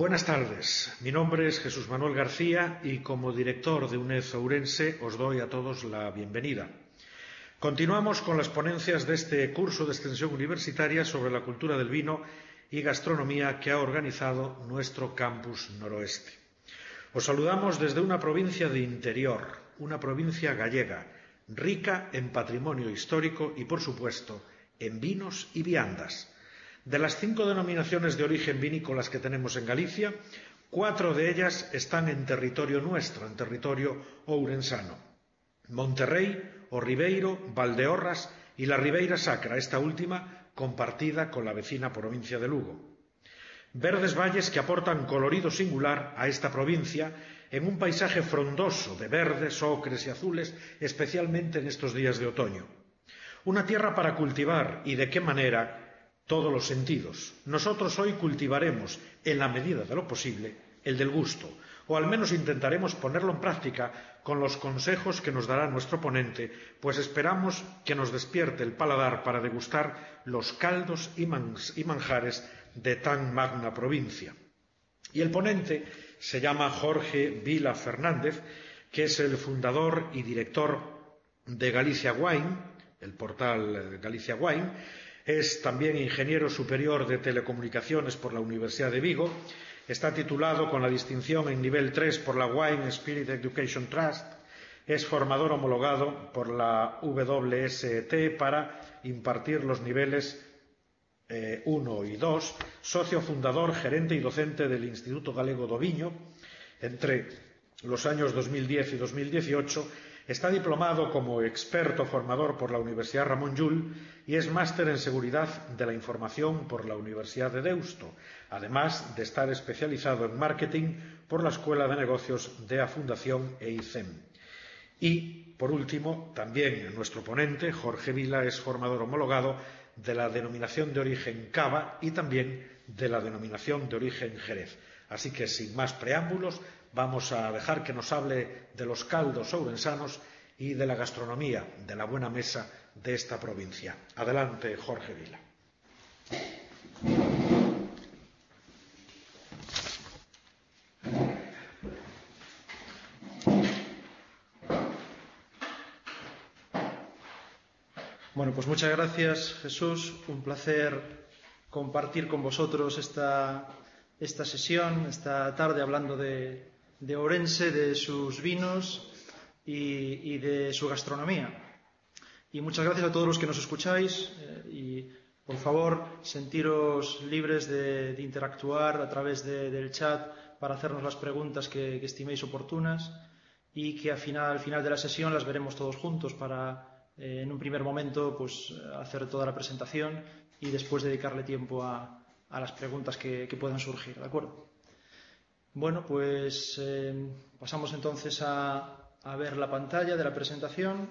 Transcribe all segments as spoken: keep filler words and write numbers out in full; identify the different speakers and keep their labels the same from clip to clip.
Speaker 1: Buenas tardes, mi nombre es Jesús Manuel García y como director de UNED Ourense os doy a todos la bienvenida. Continuamos con las ponencias de este curso de extensión universitaria sobre la cultura del vino y gastronomía que ha organizado nuestro campus noroeste. Os saludamos desde una provincia de interior, una provincia gallega, rica en patrimonio histórico y, por supuesto, en vinos y viandas. De las cinco denominaciones de origen vinícolas que tenemos en Galicia, cuatro de ellas están en territorio nuestro, en territorio ourensano. Monterrey, O Ribeiro, Valdeorras y la Ribeira Sacra, esta última compartida con la vecina provincia de Lugo. Verdes valles que aportan colorido singular a esta provincia en un paisaje frondoso de verdes, ocres y azules, especialmente en estos días de otoño. Una tierra para cultivar y de qué manera todos los sentidos. Nosotros hoy cultivaremos, en la medida de lo posible, el del gusto, o al menos intentaremos ponerlo en práctica con los consejos que nos dará nuestro ponente, pues esperamos que nos despierte el paladar para degustar los caldos y, y manjares de tan magna provincia. Y el ponente se llama Jorge Vila Fernández, que es el fundador y director de Galicia Wine, el portal Galicia Wine. Es también ingeniero superior de telecomunicaciones por la Universidad de Vigo. Está titulado con la distinción en nivel tres por la Wine Spirit Education Trust. Es formador homologado por la W S E T para impartir los niveles eh, uno y dos. Socio fundador, gerente y docente del Instituto Galego do Viño. Entre los años dos mil diez y dos mil dieciocho está diplomado como experto formador por la Universidad Ramón Llull y es máster en seguridad de la información por la Universidad de Deusto, además de estar especializado en marketing por la Escuela de Negocios de la Fundación E I C E M. Y, por último, también nuestro ponente, Jorge Vila, es formador homologado de la denominación de origen Cava y también de la denominación de origen Jerez. Así que, sin más preámbulos, vamos a dejar que nos hable de los caldos ourensanos y de la gastronomía, de la buena mesa de esta provincia. Adelante, Jorge Vila.
Speaker 2: Bueno, pues muchas gracias, Jesús. Un placer compartir con vosotros esta, esta sesión, esta tarde, hablando de, de Ourense, de sus vinos y, y de su gastronomía. Y muchas gracias a todos los que nos escucháis eh, y, por favor, sentiros libres de, de interactuar a través de, del chat para hacernos las preguntas que, que estiméis oportunas y que al final, al final de la sesión las veremos todos juntos para, eh, en un primer momento, pues, hacer toda la presentación y después dedicarle tiempo a, a las preguntas que, que puedan surgir, ¿de acuerdo? Bueno, pues eh, pasamos entonces a, a ver la pantalla de la presentación.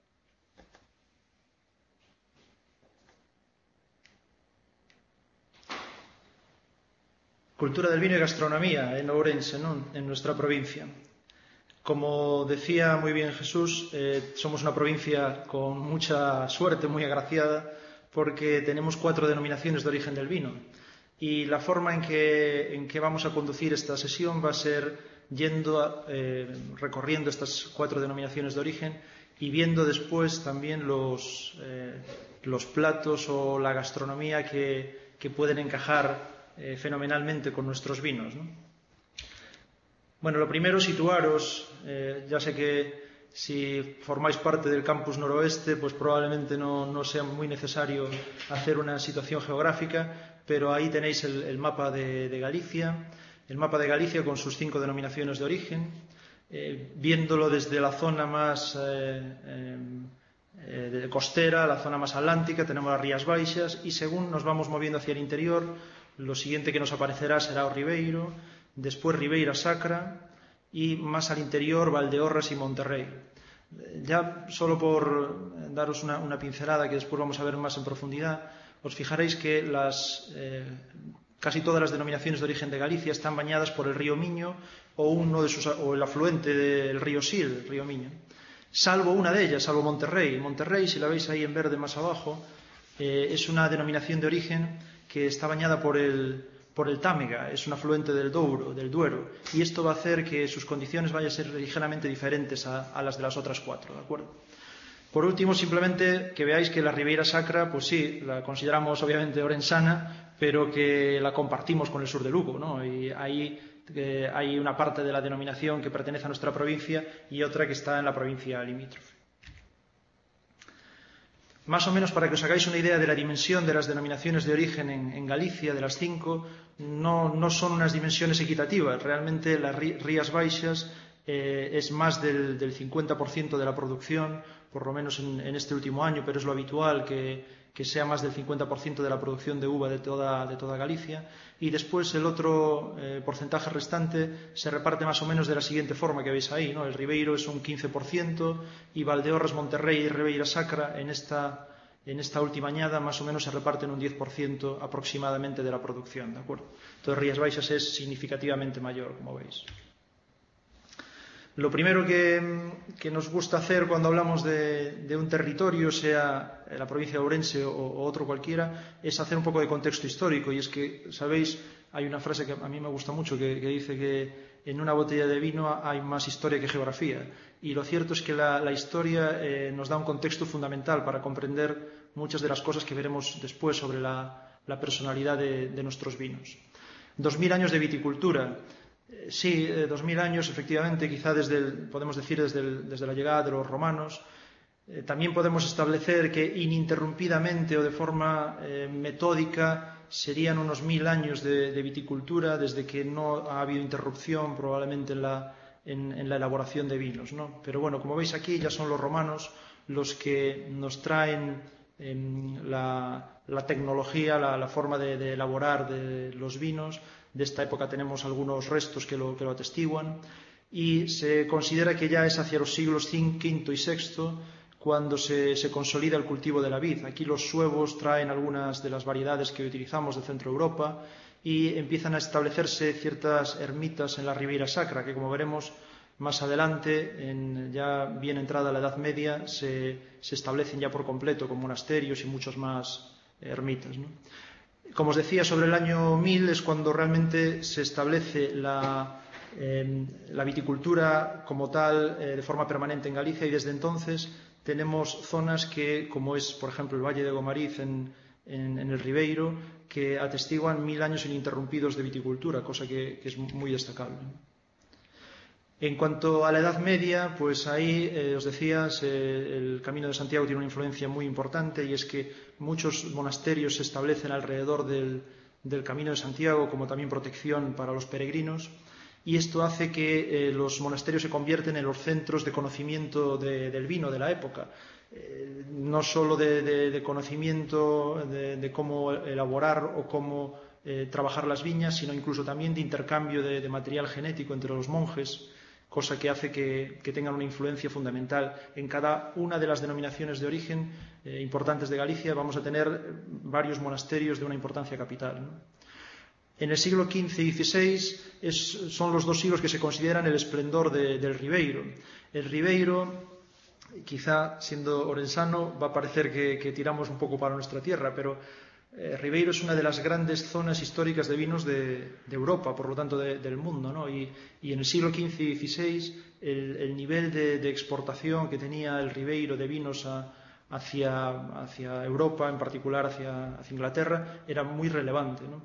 Speaker 2: Cultura del vino y gastronomía en Ourense, ¿no?, en nuestra provincia. Como decía muy bien Jesús, eh, somos una provincia con mucha suerte, muy agraciada, porque tenemos cuatro denominaciones de origen del vino. Y la forma en que, en que vamos a conducir esta sesión va a ser yendo a, eh, recorriendo estas cuatro denominaciones de origen y viendo después también los, eh, los platos o la gastronomía que, que pueden encajar eh, fenomenalmente con nuestros vinos, ¿no? Bueno, lo primero, situaros. Eh, ya sé que si formáis parte del campus noroeste, pues probablemente no, no sea muy necesario hacer una situación geográfica, pero ahí tenéis el, el mapa de, de Galicia, el mapa de Galicia con sus cinco denominaciones de origen, eh, viéndolo desde la zona más eh, eh, de costera, la zona más atlántica, tenemos las Rías Baixas, y según nos vamos moviendo hacia el interior, lo siguiente que nos aparecerá será O Ribeiro, después Ribeira Sacra y más al interior Valdeorras y Monterrey. Ya solo por daros una, una pincelada que después vamos a ver más en profundidad, os fijaréis que las, eh, casi todas las denominaciones de origen de Galicia están bañadas por el río Miño o, uno de sus, o el afluente del río Sil, el río Miño. Salvo una de ellas, salvo Monterrey. Monterrey, si la veis ahí en verde más abajo, eh, es una denominación de origen que está bañada por el, por el Támega, es un afluente del Douro, del Duero, y esto va a hacer que sus condiciones vayan a ser ligeramente diferentes a, a las de las otras cuatro, ¿de acuerdo? Por último, simplemente que veáis que la Ribeira Sacra, pues sí, la consideramos obviamente orensana, pero que la compartimos con el sur de Lugo, ¿no? Y ahí eh, hay una parte de la denominación que pertenece a nuestra provincia y otra que está en la provincia limítrofe. Más o menos para que os hagáis una idea de la dimensión de las denominaciones de origen en, en Galicia, de las cinco, no, no son unas dimensiones equitativas. Realmente las Rías Baixas eh, es más del, del cincuenta por ciento de la producción, por lo menos en, en este último año, pero es lo habitual que, que sea más del cincuenta por ciento de la producción de uva de toda, de toda Galicia. Y después el otro eh, porcentaje restante se reparte más o menos de la siguiente forma que veis ahí, ¿no? El Ribeiro es un quince por ciento y Valdeorras, Monterrey y Ribeira Sacra en esta, en esta última añada más o menos se reparten un diez por ciento aproximadamente de la producción, ¿de acuerdo? Entonces Rías Baixas es significativamente mayor, como veis. Lo primero que, que nos gusta hacer cuando hablamos de, de un territorio, sea la provincia de Ourense o, o otro cualquiera, es hacer un poco de contexto histórico. Y es que, sabéis, hay una frase que a mí me gusta mucho que, que dice que en una botella de vino hay más historia que geografía. Y lo cierto es que la, la historia eh, nos da un contexto fundamental para comprender muchas de las cosas que veremos después sobre la, la personalidad de, de nuestros vinos. Dos mil años de viticultura. Sí, eh, dos mil años, efectivamente, quizá desde el, podemos decir desde, el, desde la llegada de los romanos. Eh, también podemos establecer que ininterrumpidamente o de forma eh, metódica serían unos mil años de, de viticultura desde que no ha habido interrupción probablemente en la, en, en la elaboración de vinos, ¿no? Pero bueno, como veis aquí ya son los romanos los que nos traen eh, la, la tecnología, la, la forma de, de elaborar de los vinos. De esta época tenemos algunos restos que lo, que lo atestiguan y se considera que ya es hacia los siglos quinto y sexto cuando se, se consolida el cultivo de la vid. Aquí los suevos traen algunas de las variedades que utilizamos de Centro Europa y empiezan a establecerse ciertas ermitas en la Ribeira Sacra que, como veremos más adelante, en ya bien entrada la Edad Media, se, se establecen ya por completo con monasterios y muchas más ermitas, ¿no? Como os decía, sobre el año mil es cuando realmente se establece la, eh, la viticultura como tal eh, de forma permanente en Galicia y desde entonces tenemos zonas que, como es por ejemplo el Valle de Gomariz en, en, en el Ribeiro, que atestiguan mil años ininterrumpidos de viticultura, cosa que, que es muy destacable. En cuanto a la Edad Media, pues ahí eh, os decía, se, el Camino de Santiago tiene una influencia muy importante y es que muchos monasterios se establecen alrededor del, del Camino de Santiago como también protección para los peregrinos y esto hace que eh, los monasterios se convierten en los centros de conocimiento de, del vino de la época. Eh, no solo de, de, de conocimiento de, de cómo elaborar o cómo eh, trabajar las viñas, sino incluso también de intercambio de, de material genético entre los monjes, cosa que hace que, que tengan una influencia fundamental. En cada una de las denominaciones de origen eh, importantes de Galicia vamos a tener varios monasterios de una importancia capital, ¿no? En el siglo quince y dieciséis es, son los dos siglos que se consideran el esplendor de, del Ribeiro. El Ribeiro, quizá siendo orensano, va a parecer que, que tiramos un poco para nuestra tierra, pero Eh, Ribeiro es una de las grandes zonas históricas de vinos de, de Europa, por lo tanto de, del mundo, ¿no? Y, y en el siglo quince y dieciséis el, el nivel de, de exportación que tenía el Ribeiro de vinos a, hacia, hacia Europa, en particular hacia, hacia Inglaterra, era muy relevante, ¿no?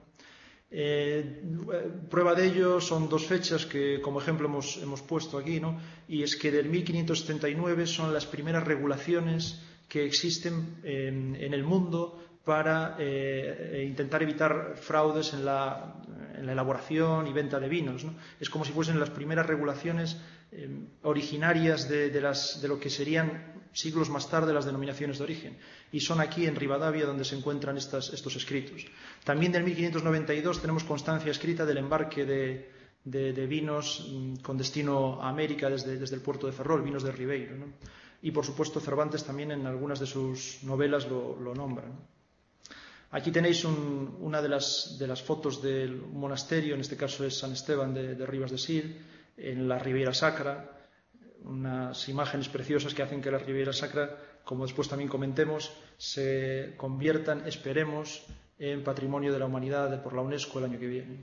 Speaker 2: Eh, prueba de ello son dos fechas que como ejemplo hemos, hemos puesto aquí, ¿no? Y es que del mil quinientos setenta y nueve son las primeras regulaciones que existen en, en el mundo para eh, intentar evitar fraudes en la, en la elaboración y venta de vinos, ¿no? Es como si fuesen las primeras regulaciones eh, originarias de, de, las, de lo que serían siglos más tarde las denominaciones de origen. Y son aquí en Rivadavia donde se encuentran estas, estos escritos. También del mil quinientos noventa y dos tenemos constancia escrita del embarque de, de, de vinos mm, con destino a América desde, desde el puerto de Ferrol, vinos de Ribeiro, ¿no? Y por supuesto Cervantes también en algunas de sus novelas lo, lo nombra, ¿no? Aquí tenéis un, una de las, de las fotos del monasterio, en este caso es San Esteban de, de Ribas de Sil, en la Ribeira Sacra, unas imágenes preciosas que hacen que la Ribeira Sacra, como después también comentemos, se conviertan, esperemos, en Patrimonio de la Humanidad por la UNESCO el año que viene.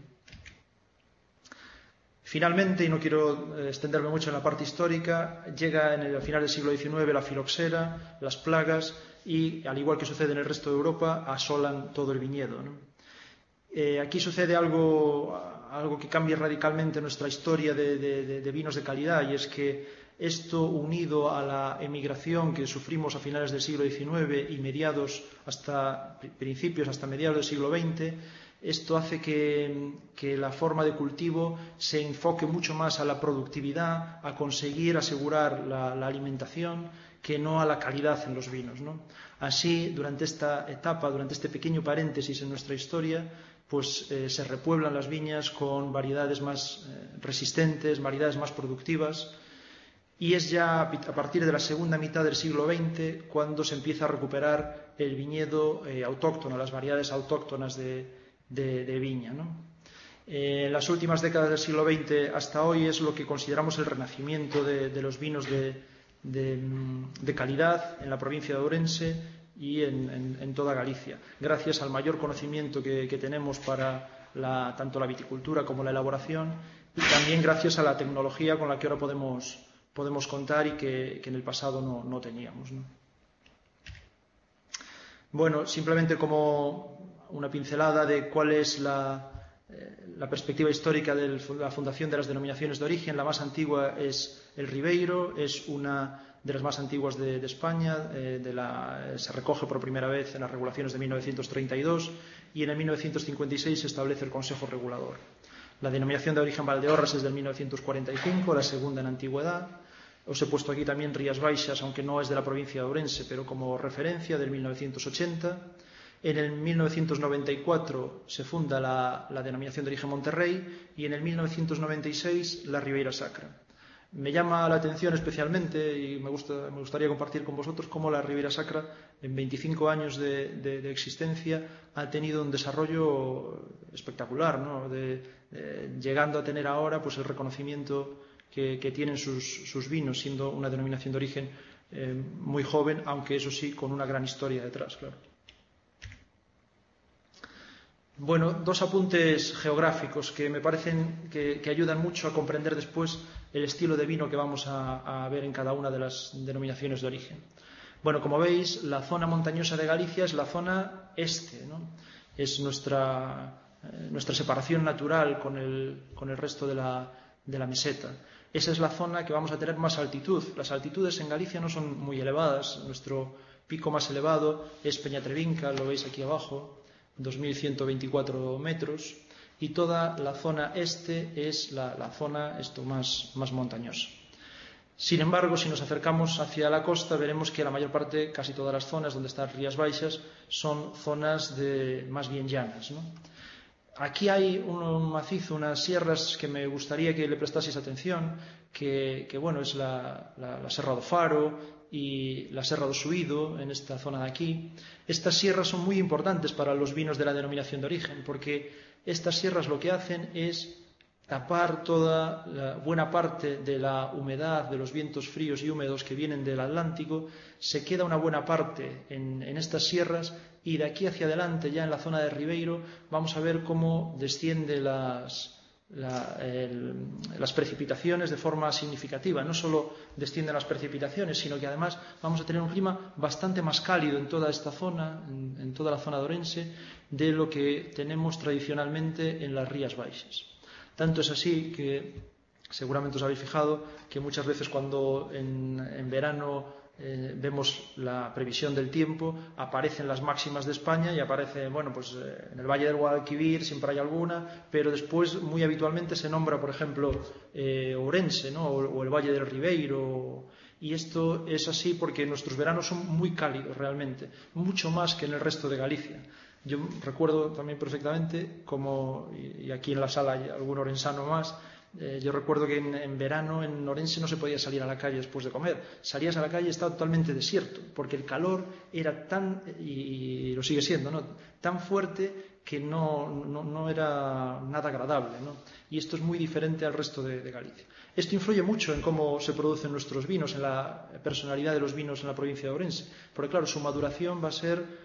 Speaker 2: Finalmente, y no quiero extenderme mucho en la parte histórica, llega en el, al final del siglo diecinueve la filoxera, las plagas y, al igual que sucede en el resto de Europa, asolan todo el viñedo, ¿no? Eh, aquí sucede algo, algo que cambia radicalmente nuestra historia de, de, de vinos de calidad, y es que esto, unido a la emigración que sufrimos a finales del siglo diecinueve y mediados hasta principios, hasta mediados del siglo veinte, esto hace que, que la forma de cultivo se enfoque mucho más a la productividad, a conseguir asegurar la, la alimentación, que no a la calidad en los vinos, ¿no? Así, durante esta etapa, durante este pequeño paréntesis en nuestra historia, pues eh, se repueblan las viñas con variedades más eh, resistentes, variedades más productivas. Y es ya a partir de la segunda mitad del siglo veinte cuando se empieza a recuperar el viñedo eh, autóctono, las variedades autóctonas de, de, de viña, ¿no? Eh, en las últimas décadas del siglo veinte hasta hoy es lo que consideramos el renacimiento de, de los vinos de, de, de calidad en la provincia de Ourense y en, en, en toda Galicia, gracias al mayor conocimiento que, que tenemos para la, tanto la viticultura como la elaboración, y también gracias a la tecnología con la que ahora podemos podemos contar y que, que en el pasado no, no teníamos, ¿no? Bueno, simplemente como una pincelada de cuál es la, eh, la perspectiva histórica de la fundación de las denominaciones de origen. La más antigua es el Ribeiro, es una de las más antiguas de, de España, eh, de la, se recoge por primera vez en las regulaciones de mil novecientos treinta y dos y en el mil novecientos cincuenta y seis se establece el Consejo Regulador. La denominación de origen Valdeorras es del mil novecientos cuarenta y cinco, la segunda en antigüedad. Os he puesto aquí también Rías Baixas, aunque no es de la provincia de Ourense, pero como referencia, del mil novecientos ochenta. En el mil novecientos noventa y cuatro se funda la, la denominación de origen Monterrey y en el mil novecientos noventa y seis la Ribeira Sacra. Me llama la atención especialmente y me, gusta, me gustaría compartir con vosotros cómo la Ribeira Sacra en veinticinco años de, de, de existencia ha tenido un desarrollo espectacular, ¿no? de, de, llegando a tener ahora pues, el reconocimiento que, que tienen sus, sus vinos, siendo una denominación de origen eh, muy joven, aunque eso sí, con una gran historia detrás, claro. Bueno, dos apuntes geográficos que me parecen que, que ayudan mucho a comprender después el estilo de vino que vamos a, a ver en cada una de las denominaciones de origen. Bueno, como veis, la zona montañosa de Galicia es la zona este, ¿no? Es nuestra, eh, nuestra separación natural con el, con el resto de la, de la meseta. Esa es la zona que vamos a tener más altitud. Las altitudes en Galicia no son muy elevadas. Nuestro pico más elevado es Peñatrevinca, lo veis aquí abajo, dos mil ciento veinticuatro metros, y toda la zona este es la, la zona esto más, más montañosa. Sin embargo, si nos acercamos hacia la costa, veremos que la mayor parte, casi todas las zonas donde están Rías Baixas, son zonas de, más bien llanas, ¿no? Aquí hay un macizo, unas sierras que me gustaría que le prestaseis atención, que, que bueno, es la, la, la Serra do Faro y la Serra do Suído, en esta zona de aquí. Estas sierras son muy importantes para los vinos de la denominación de origen, porque estas sierras lo que hacen es tapar toda la buena parte de la humedad, de los vientos fríos y húmedos que vienen del Atlántico. Se queda una buena parte en, en estas sierras, y de aquí hacia adelante, ya en la zona de Ribeiro, vamos a ver cómo descienden las, la, el, las precipitaciones de forma significativa. No solo descienden las precipitaciones, sino que además vamos a tener un clima bastante más cálido en toda esta zona, en, en toda la zona de Ourense, de lo que tenemos tradicionalmente en las Rías Baixas. Tanto es así que seguramente os habéis fijado que muchas veces cuando en, en verano eh, vemos la previsión del tiempo, aparecen las máximas de España y aparece, bueno, pues eh, en el Valle del Guadalquivir siempre hay alguna, pero después muy habitualmente se nombra, por ejemplo, eh, Ourense, ¿no? o, o el Valle del Ribeiro. Y esto es así porque nuestros veranos son muy cálidos realmente, mucho más que en el resto de Galicia. Yo recuerdo también perfectamente, como, y aquí en la sala hay algún orensano más, eh, yo recuerdo que en, en verano en Ourense no se podía salir a la calle después de comer. Salías a la calle y estaba totalmente desierto, porque el calor era tan, y, y lo sigue siendo, ¿no? tan fuerte que no, no, no era nada agradable, ¿no? Y esto es muy diferente al resto de, de Galicia. Esto influye mucho en cómo se producen nuestros vinos, en la personalidad de los vinos en la provincia de Ourense, porque claro, su maduración va a ser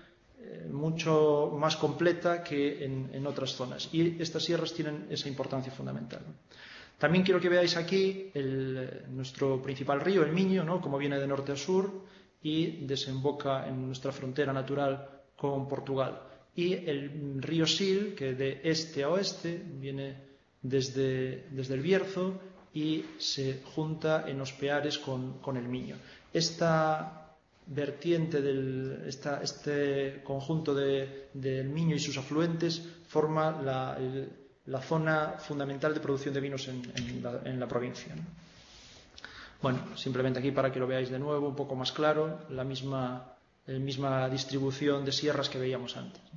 Speaker 2: eh, mucho más completa que en, en otras zonas. Y estas sierras tienen esa importancia fundamental, ¿no? También quiero que veáis aquí el, nuestro principal río, el Miño, ¿no?, como viene de norte a sur y desemboca en nuestra frontera natural con Portugal. Y el río Sil, que de este a oeste viene desde, desde el Bierzo y se junta en Ospeares con, con el Miño. Esta vertiente del esta, este conjunto de, del Miño y sus afluentes forma la, el, la zona fundamental de producción de vinos en, en, la, en la provincia, ¿no? Bueno, simplemente aquí para que lo veáis de nuevo, un poco más claro, la misma, la misma distribución de sierras que veíamos antes, ¿no?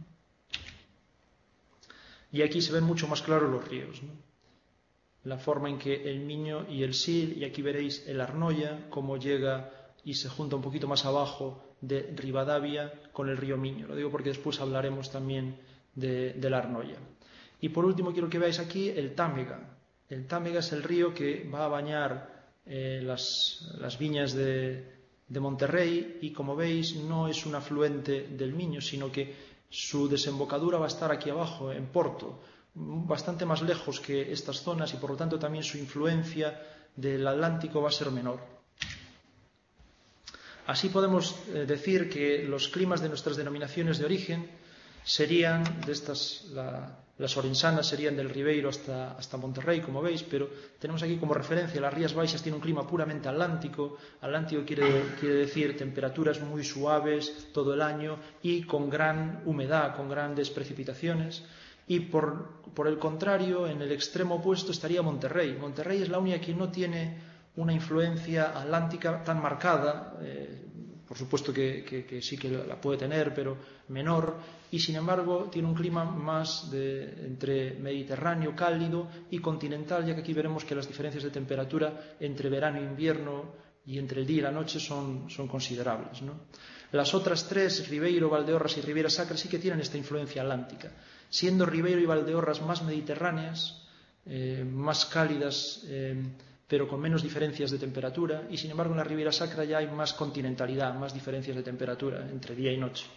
Speaker 2: Y aquí se ven mucho más claros los ríos, ¿no?, la forma en que el Miño y el Sil, y aquí veréis el Arnoia, cómo llega y se junta un poquito más abajo de Rivadavia con el río Miño. Lo digo porque después hablaremos también de, del Arnoia. Y por último quiero que veáis aquí el Támega. El Támega es el río que va a bañar eh, las, las viñas de, de Monterrey, y como veis no es un afluente del Miño, sino que su desembocadura va a estar aquí abajo, en Porto, bastante más lejos que estas zonas, y por lo tanto también su influencia del Atlántico va a ser menor. Así podemos decir que los climas de nuestras denominaciones de origen serían, de estas, la, las orensanas serían del Ribeiro hasta, hasta Monterrey, como veis, pero tenemos aquí como referencia las Rías Baixas tiene un clima puramente atlántico. Atlántico quiere, quiere decir temperaturas muy suaves todo el año y con gran humedad, con grandes precipitaciones. Y por, por el contrario, en el extremo opuesto estaría Monterrey. Monterrey es la única que no tiene una influencia atlántica tan marcada, eh, por supuesto que, que, que sí que la puede tener, pero menor, y sin embargo tiene un clima más de, entre mediterráneo, cálido y continental, ya que aquí veremos que las diferencias de temperatura entre verano e invierno y entre el día y la noche son, son considerables, ¿no? Las otras tres, Ribeiro, Valdeorras y Ribeira Sacra, sí que tienen esta influencia atlántica, siendo Ribeiro y Valdeorras más mediterráneas, eh, más cálidas, eh, pero con menos diferencias de temperatura, y sin embargo en la Ribeira Sacra ya hay más continentalidad, más diferencias de temperatura entre día y noche.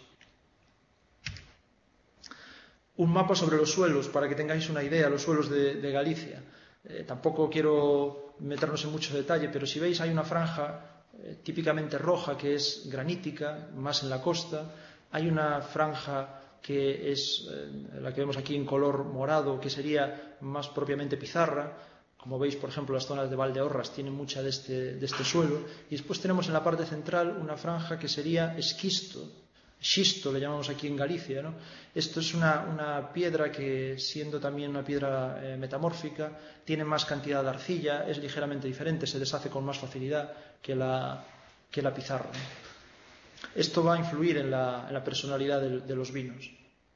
Speaker 2: Un mapa sobre los suelos, para que tengáis una idea, los suelos de, de Galicia. Eh, tampoco quiero meternos en mucho detalle, pero si veis hay una franja eh, típicamente roja que es granítica, más en la costa. Hay una franja que es eh, la que vemos aquí en color morado, que sería más propiamente pizarra. Como veis, por ejemplo, las zonas de Valdeorras tienen mucha de este, de este suelo. Y después tenemos en la parte central una franja que sería esquisto, xisto le llamamos aquí en Galicia, ¿no? Esto es una, una piedra que, siendo también una piedra eh, metamórfica, tiene más cantidad de arcilla, es ligeramente diferente, se deshace con más facilidad que la, que la pizarra, ¿no? Esto va a influir en la, en la personalidad de, de los vinos.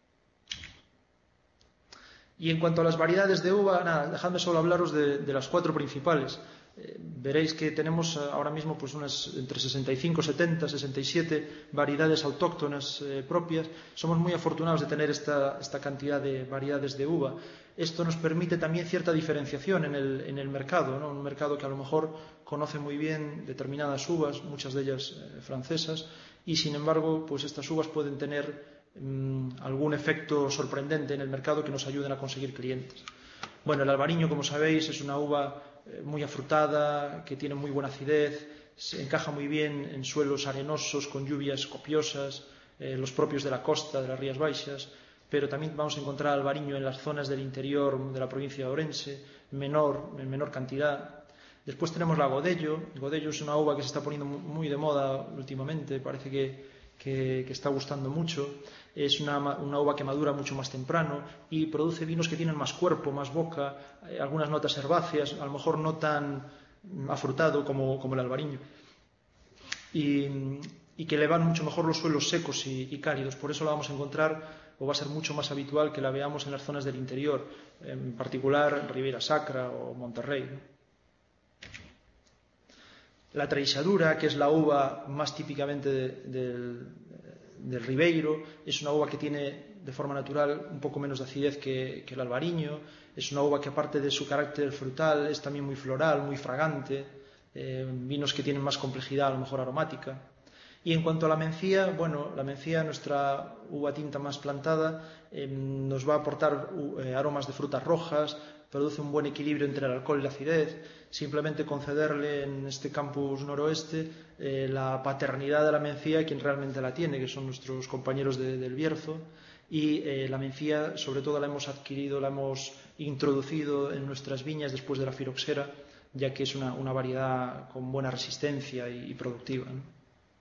Speaker 2: Y en cuanto a las variedades de uva, nada, dejadme solo hablaros de, de las cuatro principales. Eh, veréis que tenemos ahora mismo pues unas entre sesenta y cinco, setenta, sesenta y siete variedades autóctonas eh, propias. Somos muy afortunados de tener esta, esta cantidad de variedades de uva. Esto nos permite también cierta diferenciación en el, en el mercado, ¿no? Un mercado que a lo mejor conoce muy bien determinadas uvas, muchas de ellas eh, francesas, y sin embargo pues estas uvas pueden tener algún efecto sorprendente en el mercado que nos ayuden a conseguir clientes. Bueno, el albariño, como sabéis, es una uva muy afrutada, que tiene muy buena acidez, se encaja muy bien en suelos arenosos con lluvias copiosas, eh, los propios de la costa, de las Rías Baixas, pero también vamos a encontrar albariño en las zonas del interior de la provincia de Ourense, menor, en menor cantidad. Después tenemos la Godello. Godello es una uva que se está poniendo muy de moda últimamente, parece que, que, que está gustando mucho. Es una, una uva que madura mucho más temprano y produce vinos que tienen más cuerpo, más boca, eh, algunas notas herbáceas, a lo mejor no tan afrutado como, como el albariño. Y, y que le van mucho mejor los suelos secos y, y cálidos. Por eso la vamos a encontrar, o va a ser mucho más habitual que la veamos en las zonas del interior, en particular Ribeira Sacra o Monterrey, ¿no? La Treixadura, que es la uva más típicamente de, del, del Ribeiro, es una uva que tiene de forma natural un poco menos de acidez que, que el albariño. Es una uva que, aparte de su carácter frutal, es también muy floral, muy fragante, eh, vinos que tienen más complejidad, a lo mejor aromática. Y en cuanto a la mencía, bueno, la mencía, nuestra uva tinta más plantada, eh, nos va a aportar eh, aromas de frutas rojas, produce un buen equilibrio entre el alcohol y la acidez. Simplemente concederle en este campus noroeste eh, la paternidad de la mencía, quien realmente la tiene, que son nuestros compañeros de, del Bierzo. Y eh, la mencía, sobre todo, la hemos adquirido, la hemos introducido en nuestras viñas después de la filoxera, ya que es una, una variedad con buena resistencia y, y productiva, ¿no?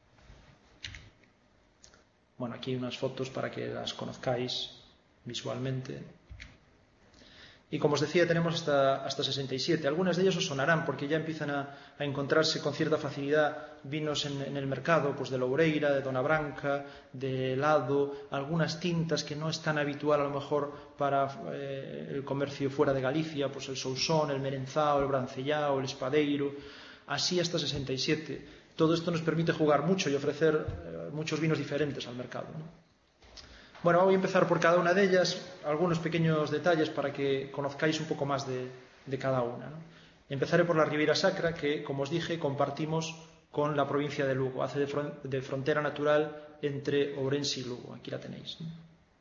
Speaker 2: Bueno, aquí hay unas fotos para que las conozcáis visualmente. Y como os decía, tenemos hasta, hasta sesenta y siete. Algunas de ellas os sonarán porque ya empiezan a, a encontrarse con cierta facilidad vinos en, en el mercado, pues de Loureira, de Dona Branca, de Lado, algunas tintas que no es tan habitual a lo mejor para eh, el comercio fuera de Galicia, pues el Sousón, el Merenzao, el Brancellao, el Espadeiro, así hasta sesenta y siete. Todo esto nos permite jugar mucho y ofrecer eh, muchos vinos diferentes al mercado, ¿no? Bueno, voy a empezar por cada una de ellas, algunos pequeños detalles para que conozcáis un poco más de, de cada una, ¿no? Empezaré por la Ribeira Sacra, que, como os dije, compartimos con la provincia de Lugo, hace de, fron de frontera natural entre Ourense y Lugo. Aquí la tenéis, ¿no?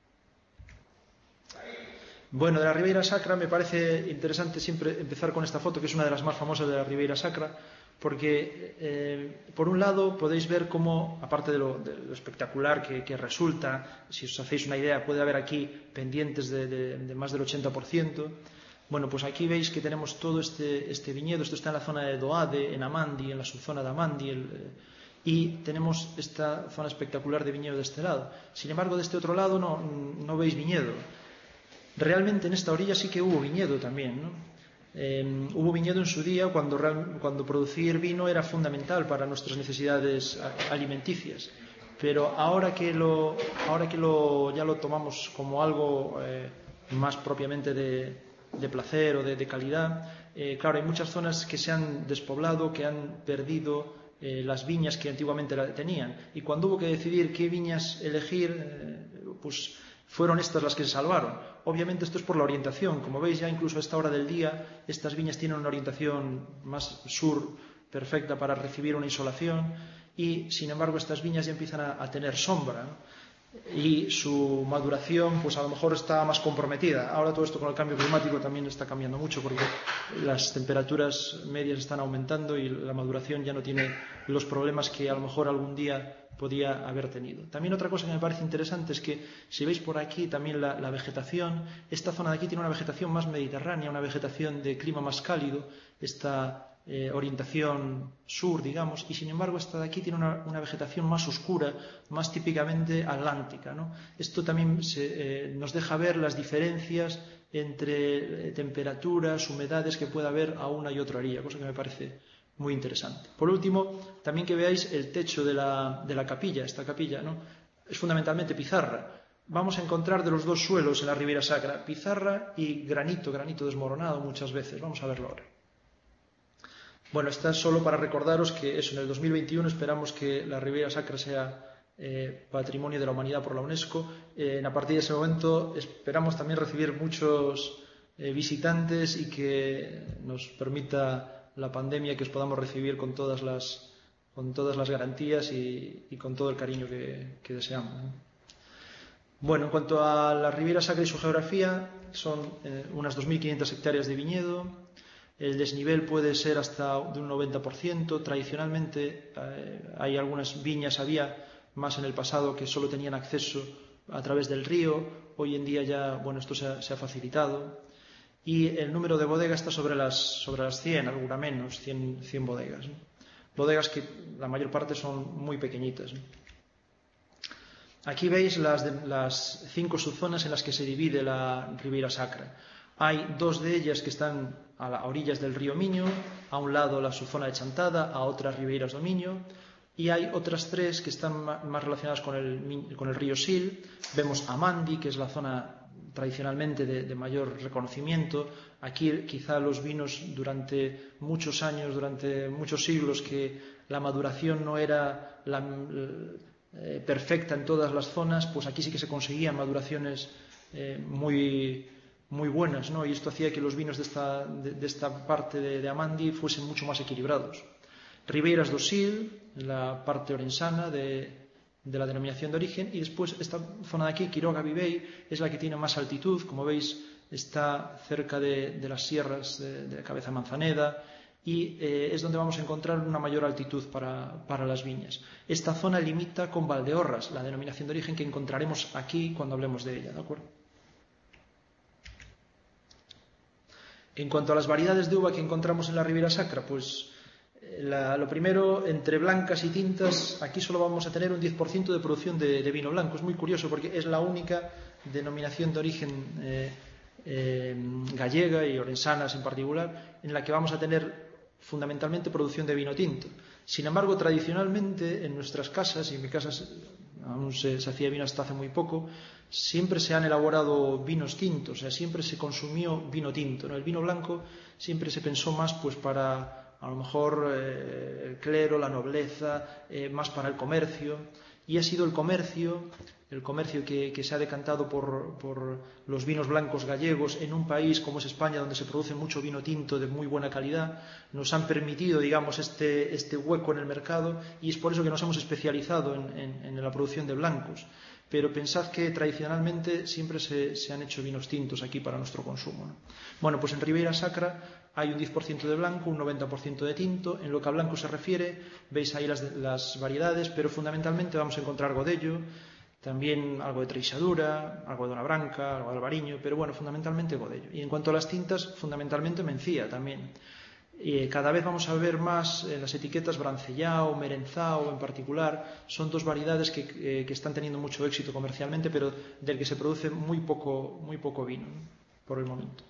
Speaker 2: Bueno, de la Ribeira Sacra me parece interesante siempre empezar con esta foto, que es una de las más famosas de la Ribeira Sacra, porque eh, por un lado podéis ver cómo, aparte de lo, de lo espectacular que, que resulta, si os hacéis una idea, puede haber aquí pendientes de, de, de más del ochenta por ciento. Bueno, pues aquí veis que tenemos todo este, este viñedo. Esto está en la zona de Doade, en Amandi, en la subzona de Amandi, el, eh, y tenemos esta zona espectacular de viñedo de este lado. Sin embargo, de este otro lado no, no veis viñedo. Realmente en esta orilla sí que hubo viñedo también, ¿no? Eh, hubo viñedo en su día cuando, cuando producir vino era fundamental para nuestras necesidades alimenticias, pero ahora que, lo, ahora que lo, ya lo tomamos como algo eh, más propiamente de, de placer o de, de calidad, eh, claro, hay muchas zonas que se han despoblado, que han perdido eh, las viñas que antiguamente la tenían, y cuando hubo que decidir qué viñas elegir, eh, pues fueron estas las que se salvaron. Obviamente esto es por la orientación. Como veis, ya incluso a esta hora del día, estas viñas tienen una orientación más sur, perfecta para recibir una insolación, y sin embargo estas viñas ya empiezan a, a tener sombra, ¿no? Y su maduración pues a lo mejor está más comprometida. Ahora todo esto con el cambio climático también está cambiando mucho, porque las temperaturas medias están aumentando y la maduración ya no tiene los problemas que a lo mejor algún día podía haber tenido. También otra cosa que me parece interesante es que si veis por aquí también la, la vegetación, esta zona de aquí tiene una vegetación más mediterránea, una vegetación de clima más cálido, esta eh, orientación sur, digamos, y sin embargo esta de aquí tiene una, una vegetación más oscura, más típicamente atlántica, ¿no? Esto también se, eh, nos deja ver las diferencias entre eh, temperaturas, humedades que puede haber a una y otra orilla, cosa que me parece muy interesante. Por último, también que veáis el techo de la, de la capilla, esta capilla, ¿no? Es fundamentalmente pizarra. Vamos a encontrar de los dos suelos en la Ribeira Sacra, pizarra y granito, granito desmoronado muchas veces. Vamos a verlo ahora. Bueno, está es solo para recordaros que eso, en el dos mil veintiuno esperamos que la Ribeira Sacra sea eh, Patrimonio de la Humanidad por la UNESCO. Eh, a partir de ese momento esperamos también recibir muchos eh, visitantes y que nos permita la pandemia que os podamos recibir con todas las, con todas las garantías y, y con todo el cariño que, que deseamos, ¿no? Bueno, en cuanto a la Ribeira Sacra y su geografía, son eh, unas dos mil quinientas hectáreas de viñedo. El desnivel puede ser hasta de un noventa por ciento. Tradicionalmente eh, hay algunas viñas, había más en el pasado, que solo tenían acceso a través del río. Hoy en día ya, bueno, esto se ha, se ha facilitado. Y el número de bodegas está sobre las, sobre las cien, alguna menos, cien, cien bodegas, ¿no? Bodegas que la mayor parte son muy pequeñitas, ¿no? Aquí veis las, de, las cinco subzonas en las que se divide la Ribeira Sacra. Hay dos de ellas que están a, la, a orillas del río Miño, a un lado la subzona de Chantada, a otras Ribeiras do Miño, y hay otras tres que están más relacionadas con el, con el río Sil. Vemos Amandi, que es la zona tradicionalmente de, de mayor reconocimiento. Aquí quizá los vinos durante muchos años, durante muchos siglos, que la maduración no era la, eh, perfecta en todas las zonas, pues aquí sí que se conseguían maduraciones eh, muy, muy buenas, ¿no? Y esto hacía que los vinos de esta, de, de esta parte de, de Amandi fuesen mucho más equilibrados. Ribeiras do Sil, la parte orensana de, de la denominación de origen, y después esta zona de aquí, Quiroga-Vivei, es la que tiene más altitud. Como veis, está cerca de, de las sierras de, de Cabeza Manzaneda, y eh, es donde vamos a encontrar una mayor altitud para, para las viñas. Esta zona limita con Valdeorras, la denominación de origen que encontraremos aquí cuando hablemos de ella, ¿de acuerdo? En cuanto a las variedades de uva que encontramos en la Ribera Sacra, pues la, lo primero, entre blancas y tintas, aquí solo vamos a tener un diez por ciento de producción de, de vino blanco. Es muy curioso porque es la única denominación de origen eh, eh, gallega y orensanas en particular en la que vamos a tener fundamentalmente producción de vino tinto. Sin embargo, tradicionalmente en nuestras casas, y en mi casa aún se, se hacía vino hasta hace muy poco, siempre se han elaborado vinos tintos, o sea, siempre se consumió vino tinto, ¿no? El vino blanco siempre se pensó más pues para, a lo mejor, eh, el clero, la nobleza, eh, más para el comercio, y ha sido el comercio, el comercio que, que se ha decantado por, por los vinos blancos gallegos en un país como es España, donde se produce mucho vino tinto de muy buena calidad. Nos han permitido, digamos, este, este hueco en el mercado, y es por eso que nos hemos especializado en, en, en la producción de blancos. Pero pensad que tradicionalmente siempre se, se han hecho vinos tintos aquí para nuestro consumo, ¿no? Bueno, pues en Ribera Sacra hay un diez por ciento de blanco, un noventa por ciento de tinto. En lo que a blanco se refiere, veis ahí las, las variedades, pero fundamentalmente vamos a encontrar Godello, también algo de Treixadura, algo de Dona Branca, algo de Albariño, pero bueno, fundamentalmente Godello. Y en cuanto a las tintas, fundamentalmente Mencía también. Eh, cada vez vamos a ver más en las etiquetas Brancellao, Merenzao en particular. Son dos variedades que, eh, que están teniendo mucho éxito comercialmente, pero del que se produce muy poco, muy poco vino, ¿no? Por el momento.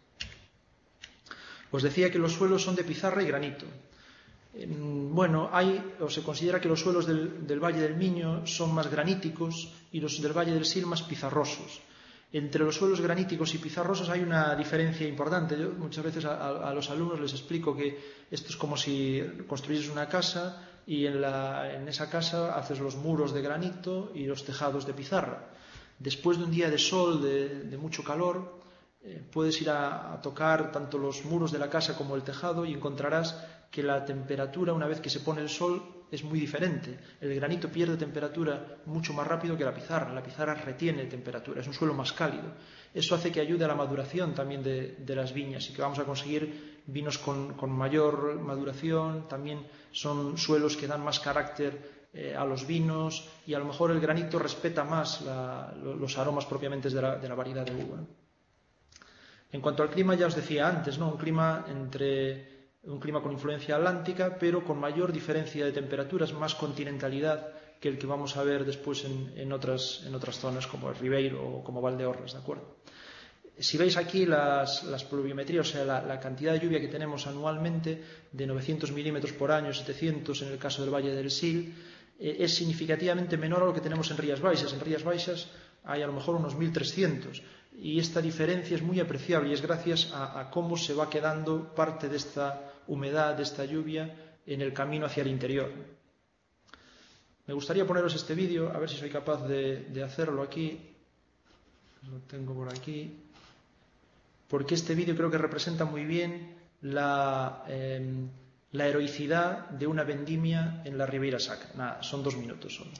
Speaker 2: Os decía que los suelos son de pizarra y granito. Eh, bueno, hay, o se considera que los suelos del, del Valle del Miño son más graníticos y los del Valle del Sil más pizarrosos. Entre los suelos graníticos y pizarrosos hay una diferencia importante. Yo muchas veces a, a los alumnos les explico que esto es como si construyeses una casa y en, la, en esa casa haces los muros de granito y los tejados de pizarra. Después de un día de sol, de, de mucho calor, eh, puedes ir a, a tocar tanto los muros de la casa como el tejado y encontrarás que la temperatura, una vez que se pone el sol, es muy diferente. El granito pierde temperatura mucho más rápido que la pizarra. La pizarra retiene temperatura, es un suelo más cálido. Eso hace que ayude a la maduración también de, de las viñas y que vamos a conseguir vinos con, con mayor maduración. También son suelos que dan más carácter eh, a los vinos, y a lo mejor el granito respeta más la, los aromas propiamente de la, de la variedad de uva, ¿no? En cuanto al clima, ya os decía antes, ¿no? Un clima entre... un clima con influencia atlántica, pero con mayor diferencia de temperaturas, más continentalidad que el que vamos a ver después en, en, otras, en otras zonas como el Ribeiro o como Valdeorras, ¿de acuerdo? Si veis aquí las, las pluviometrías, o sea, la, la cantidad de lluvia que tenemos anualmente, de novecientos milímetros por año, setecientos en el caso del Valle del Sil, eh, es significativamente menor a lo que tenemos en Rías Baixas. En Rías Baixas hay a lo mejor unos mil trescientos. Y esta diferencia es muy apreciable y es gracias a, a cómo se va quedando parte de esta humedad, de esta lluvia, en el camino hacia el interior. Me gustaría poneros este vídeo, a ver si soy capaz de, de hacerlo aquí. Lo tengo por aquí. Porque este vídeo creo que representa muy bien la, eh, la heroicidad de una vendimia en la Ribera Sacra. Nada, son dos minutos solo.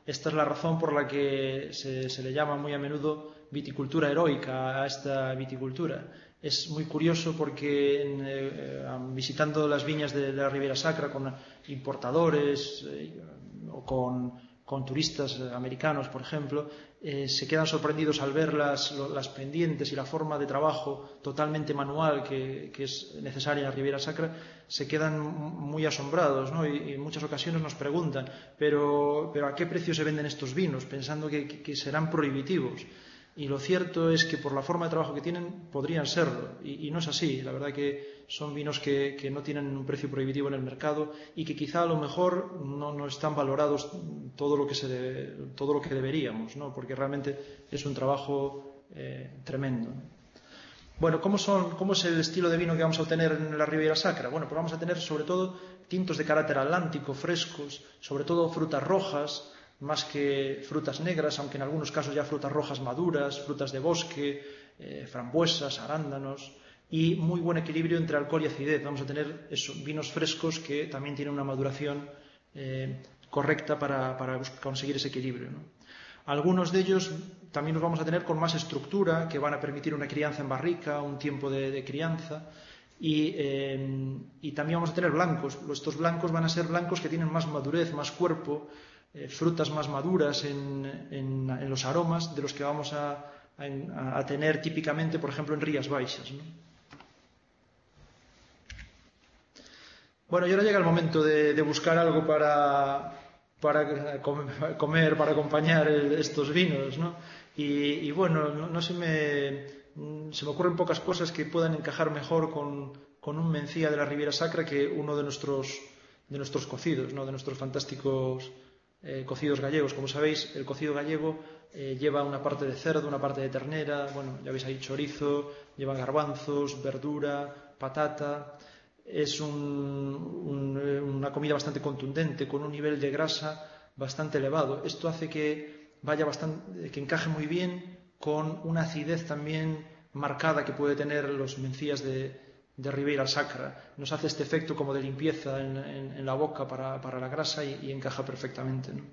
Speaker 2: Esta es la razón por la que se, se le llama muy a menudo viticultura heroica a esta viticultura. Es muy curioso porque eh, visitando las viñas de la Ribera Sacra con importadores eh, o con, con turistas americanos, por ejemplo, eh, se quedan sorprendidos al ver las, las pendientes y la forma de trabajo totalmente manual que, que es necesaria en la Ribera Sacra. Se quedan muy asombrados, ¿no? Y, y en muchas ocasiones nos preguntan, ¿pero, pero a qué precio se venden estos vinos? Pensando que, que, que serán prohibitivos. Y lo cierto es que por la forma de trabajo que tienen podrían serlo, y, y no es así. La verdad que son vinos que, que no tienen un precio prohibitivo en el mercado y que quizá a lo mejor no, no están valorados todo lo que, se debe, todo lo que deberíamos, ¿no? Porque realmente es un trabajo eh, tremendo. Bueno, ¿cómo, son, ¿cómo es el estilo de vino que vamos a obtener en la Ribera Sacra? Bueno, pues vamos a tener sobre todo tintos de carácter atlántico, frescos, sobre todo frutas rojas, más que frutas negras, aunque en algunos casos ya frutas rojas maduras, frutas de bosque, eh, frambuesas, arándanos, y muy buen equilibrio entre alcohol y acidez. Vamos a tener eso, vinos frescos que también tienen una maduración eh, correcta para, para conseguir ese equilibrio, ¿no? Algunos de ellos también los vamos a tener con más estructura, que van a permitir una crianza en barrica, un tiempo de, de crianza. Y, eh, y también vamos a tener blancos. Estos blancos van a ser blancos que tienen más madurez, más cuerpo, eh, frutas más maduras en, en, en los aromas de los que vamos a, a, a tener típicamente, por ejemplo, en Rías Baixas, ¿no? Bueno, y ahora llega el momento de, de buscar algo para, para comer, para acompañar estos vinos, ¿no? Y, y bueno, no, no se, me, se me ocurren pocas cosas que puedan encajar mejor con, con un mencía de la Ribera Sacra que uno de nuestros, de nuestros cocidos, ¿no? De nuestros fantásticos eh, cocidos gallegos. Como sabéis, el cocido gallego eh, lleva una parte de cerdo, una parte de ternera, bueno, ya veis ahí chorizo, lleva garbanzos, verdura, patata. Es un, un, una comida bastante contundente, con un nivel de grasa bastante elevado. Esto hace que vaya bastante, que encaje muy bien con una acidez también marcada que puede tener los mencías de, de Ribera Sacra. Nos hace este efecto como de limpieza en, en, en la boca para, para la grasa y, y encaja perfectamente, ¿no?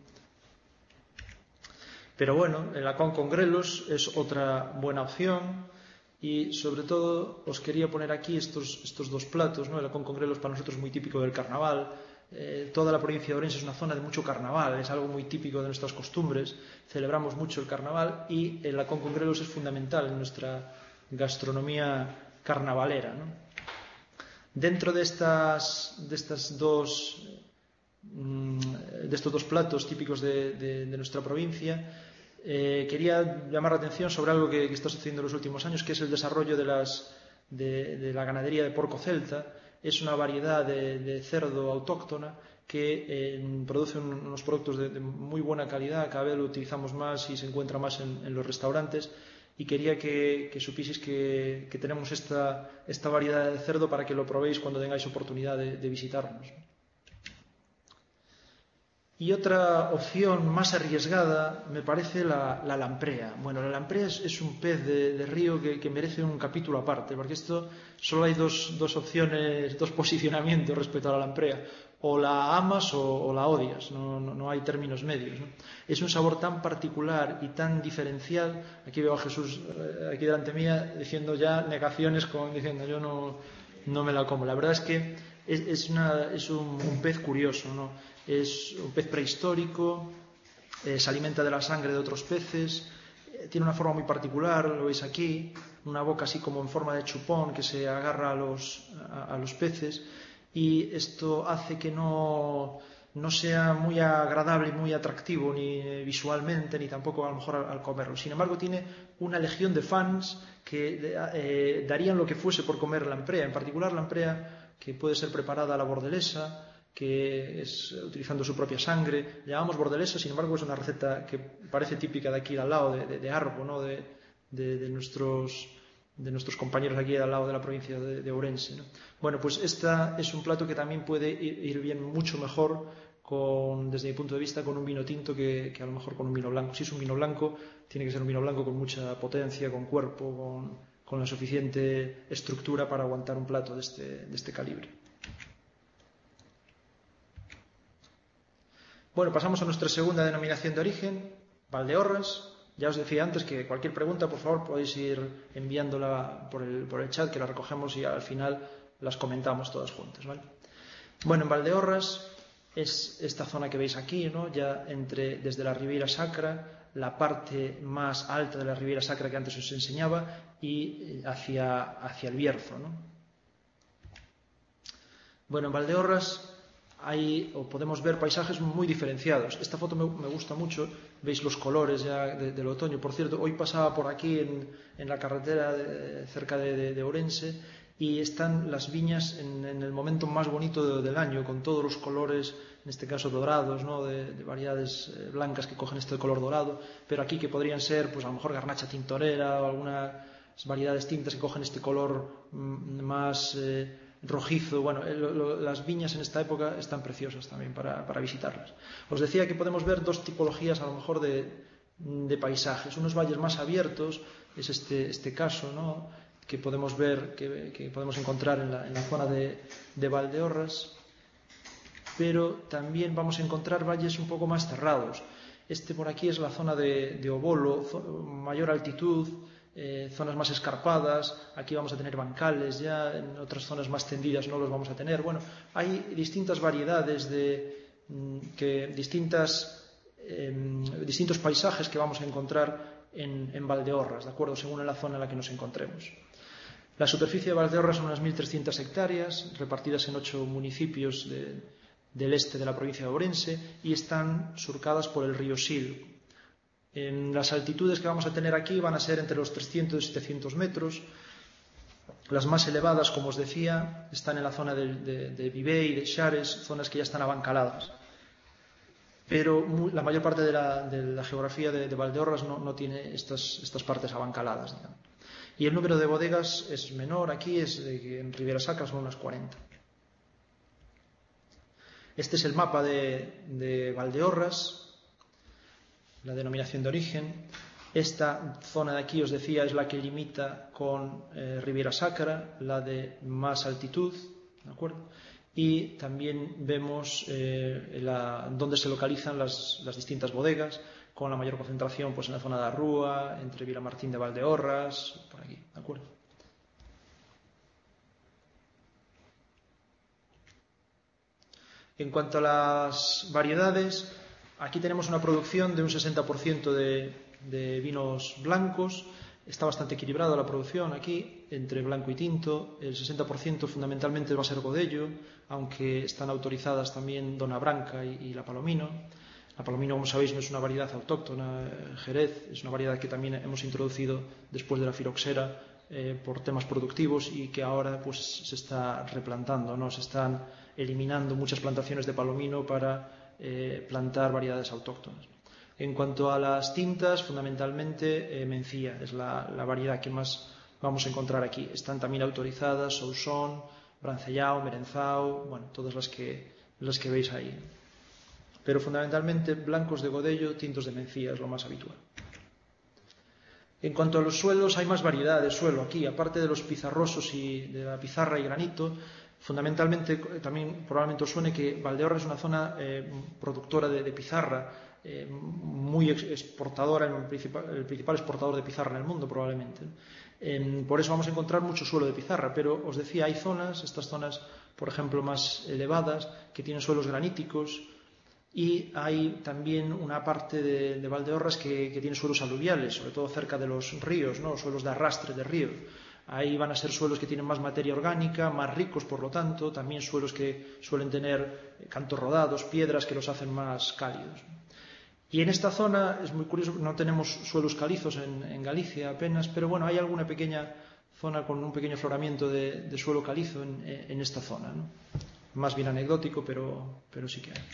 Speaker 2: Pero bueno, el lacón con grelos es otra buena opción. Y sobre todo os quería poner aquí estos, estos dos platos, ¿no? El lacón con grelos para nosotros es muy típico del carnaval. Eh, toda la provincia de Ourense es una zona de mucho carnaval, es algo muy típico de nuestras costumbres. Celebramos mucho el carnaval y el lacón con grelos es fundamental en nuestra gastronomía carnavalera, ¿no? Dentro de estas, de estas dos, de estos dos platos típicos de, de, de nuestra provincia, Eh, quería llamar la atención sobre algo que, que está sucediendo en los últimos años, que es el desarrollo de, las, de, de la ganadería de porco celta. Es una variedad de, de cerdo autóctona que eh, produce un, unos productos de, de muy buena calidad. Cada vez lo utilizamos más y se encuentra más en, en los restaurantes. Y quería que, que supieseis que, que tenemos esta, esta variedad de cerdo para que lo probéis cuando tengáis oportunidad de, de visitarnos. Y otra opción más arriesgada me parece la, la lamprea. Bueno, la lamprea es, es un pez de, de río que, que merece un capítulo aparte, porque esto solo hay dos, dos opciones, dos posicionamientos respecto a la lamprea. O la amas o, o la odias, no, no, no hay términos medios, ¿no? Es un sabor tan particular y tan diferencial. Aquí veo a Jesús aquí delante mía diciendo ya negaciones, con, diciendo yo no, no me la como. La verdad es que es, es, una, es un, un pez curioso, ¿no? Es un pez prehistórico, eh, se alimenta de la sangre de otros peces, eh, tiene una forma muy particular, lo veis aquí, una boca así como en forma de chupón que se agarra a los, a, a los peces, y esto hace que no, no sea muy agradable y muy atractivo ni visualmente ni tampoco a lo mejor al, al comerlo. Sin embargo, tiene una legión de fans que eh, darían lo que fuese por comer lamprea, en particular lamprea que puede ser preparada a la bordelesa, que es utilizando su propia sangre. Llamamos bordelesa, sin embargo es una receta que parece típica de aquí al lado, de, de, de Arbo, ¿no? de, de, de, nuestros, de nuestros compañeros aquí al lado de la provincia de, de Ourense, ¿no? Bueno, pues esta es un plato que también puede ir, ir bien mucho mejor, con, desde mi punto de vista, con un vino tinto que, que a lo mejor con un vino blanco. Si es un vino blanco, tiene que ser un vino blanco con mucha potencia, con cuerpo, con, con la suficiente estructura para aguantar un plato de este, de este calibre. Bueno, pasamos a nuestra segunda denominación de origen, Valdeorras. Ya os decía antes que cualquier pregunta, por favor, podéis ir enviándola por el, por el chat, que la recogemos y al final las comentamos todas juntas, ¿vale? Bueno, en Valdeorras es esta zona que veis aquí, ¿no? Ya entre, desde la Ribeira Sacra, la parte más alta de la Ribeira Sacra que antes os enseñaba, y hacia, hacia el Bierzo, ¿no? Bueno, en Valdeorras hay, o podemos ver paisajes muy diferenciados. Esta foto me, me gusta mucho, veis los colores ya de, del otoño. Por cierto, hoy pasaba por aquí en, en la carretera de, cerca de, de, de Ourense, y están las viñas en, en el momento más bonito de, del año, con todos los colores, en este caso dorados, ¿no? de, de variedades eh, blancas que cogen este color dorado, pero aquí que podrían ser, pues a lo mejor garnacha tintorera o algunas variedades tintas que cogen este color mm, más eh, rojizo. Bueno, eh, lo, lo, las viñas en esta época están preciosas también para, para visitarlas. Os decía que podemos ver dos tipologías a lo mejor de, de paisajes, unos valles más abiertos, es este, este caso, ¿no? que podemos ver, que, que podemos encontrar en la, en la zona de, de Valdeorras, pero también vamos a encontrar valles un poco más cerrados. Este por aquí es la zona de, de Obolo, mayor altitud, eh, zonas más escarpadas. Aquí vamos a tener bancales, ya en otras zonas más tendidas no los vamos a tener. Bueno, hay distintas variedades de que distintas eh, distintos paisajes que vamos a encontrar en, en Valdeorras, de acuerdo, según en la zona en la que nos encontremos. La superficie de Valdeorras son unas mil trescientas hectáreas, repartidas en ocho municipios de, del este de la provincia de Ourense, y están surcadas por el río Sil. En las altitudes que vamos a tener aquí van a ser entre los trescientos y setecientos metros. Las más elevadas, como os decía, están en la zona de, de, de Vivé y de Xares, zonas que ya están abancaladas. Pero muy, la mayor parte de la, de la geografía de, de Valdeorras no, no tiene estas, estas partes abancaladas, digamos. Y el número de bodegas es menor, aquí es de, en Ribeira Sacra son unas cuarenta. Este es el mapa de, de Valdeorras, la denominación de origen. Esta zona de aquí, os decía, es la que limita con eh, Ribeira Sacra, la de más altitud, ¿de acuerdo? Y también vemos eh, la, dónde se localizan las, las distintas bodegas, con la mayor concentración pues, en la zona de Arrúa, entre Vilamartín de Valdeorras, por aquí, ¿de acuerdo? En cuanto a las variedades, aquí tenemos una producción de un sesenta por ciento de, de vinos blancos. Está bastante equilibrada la producción aquí, entre blanco y tinto. El sesenta por ciento fundamentalmente va a ser Godello, aunque están autorizadas también Dona Branca y, y la Palomino. La Palomino, como sabéis, no es una variedad autóctona, Jerez, es una variedad que también hemos introducido después de la filoxera eh, por temas productivos y que ahora pues, se está replantando, ¿no? Se están eliminando muchas plantaciones de Palomino para eh, plantar variedades autóctonas. En cuanto a las tintas, fundamentalmente eh, Mencía es la, la variedad que más vamos a encontrar aquí. Están también autorizadas Sousón, Brancellao, Merenzao, bueno, todas las que, las que veis ahí. Pero fundamentalmente blancos de Godello, tintos de Mencía es lo más habitual. En cuanto a los suelos, hay más variedad de suelo aquí, aparte de los pizarrosos y de la pizarra y granito. Fundamentalmente, también probablemente os suene que Valdeorras es una zona eh, productora de, de pizarra, eh, muy exportadora, el principal, el principal exportador de pizarra en el mundo probablemente. Eh, por eso vamos a encontrar mucho suelo de pizarra, pero os decía, hay zonas, estas zonas, por ejemplo, más elevadas, que tienen suelos graníticos, y hay también una parte de, de Valdeorras que, que tiene suelos aluviales, sobre todo cerca de los ríos, ¿no? Suelos de arrastre de ríos. Ahí van a ser suelos que tienen más materia orgánica, más ricos por lo tanto, también suelos que suelen tener cantos rodados, piedras que los hacen más cálidos. Y en esta zona es muy curioso, no tenemos suelos calizos en, en Galicia apenas, pero bueno, hay alguna pequeña zona con un pequeño afloramiento de, de suelo calizo en, en esta zona, ¿no? Más bien anecdótico, pero, pero sí que hay.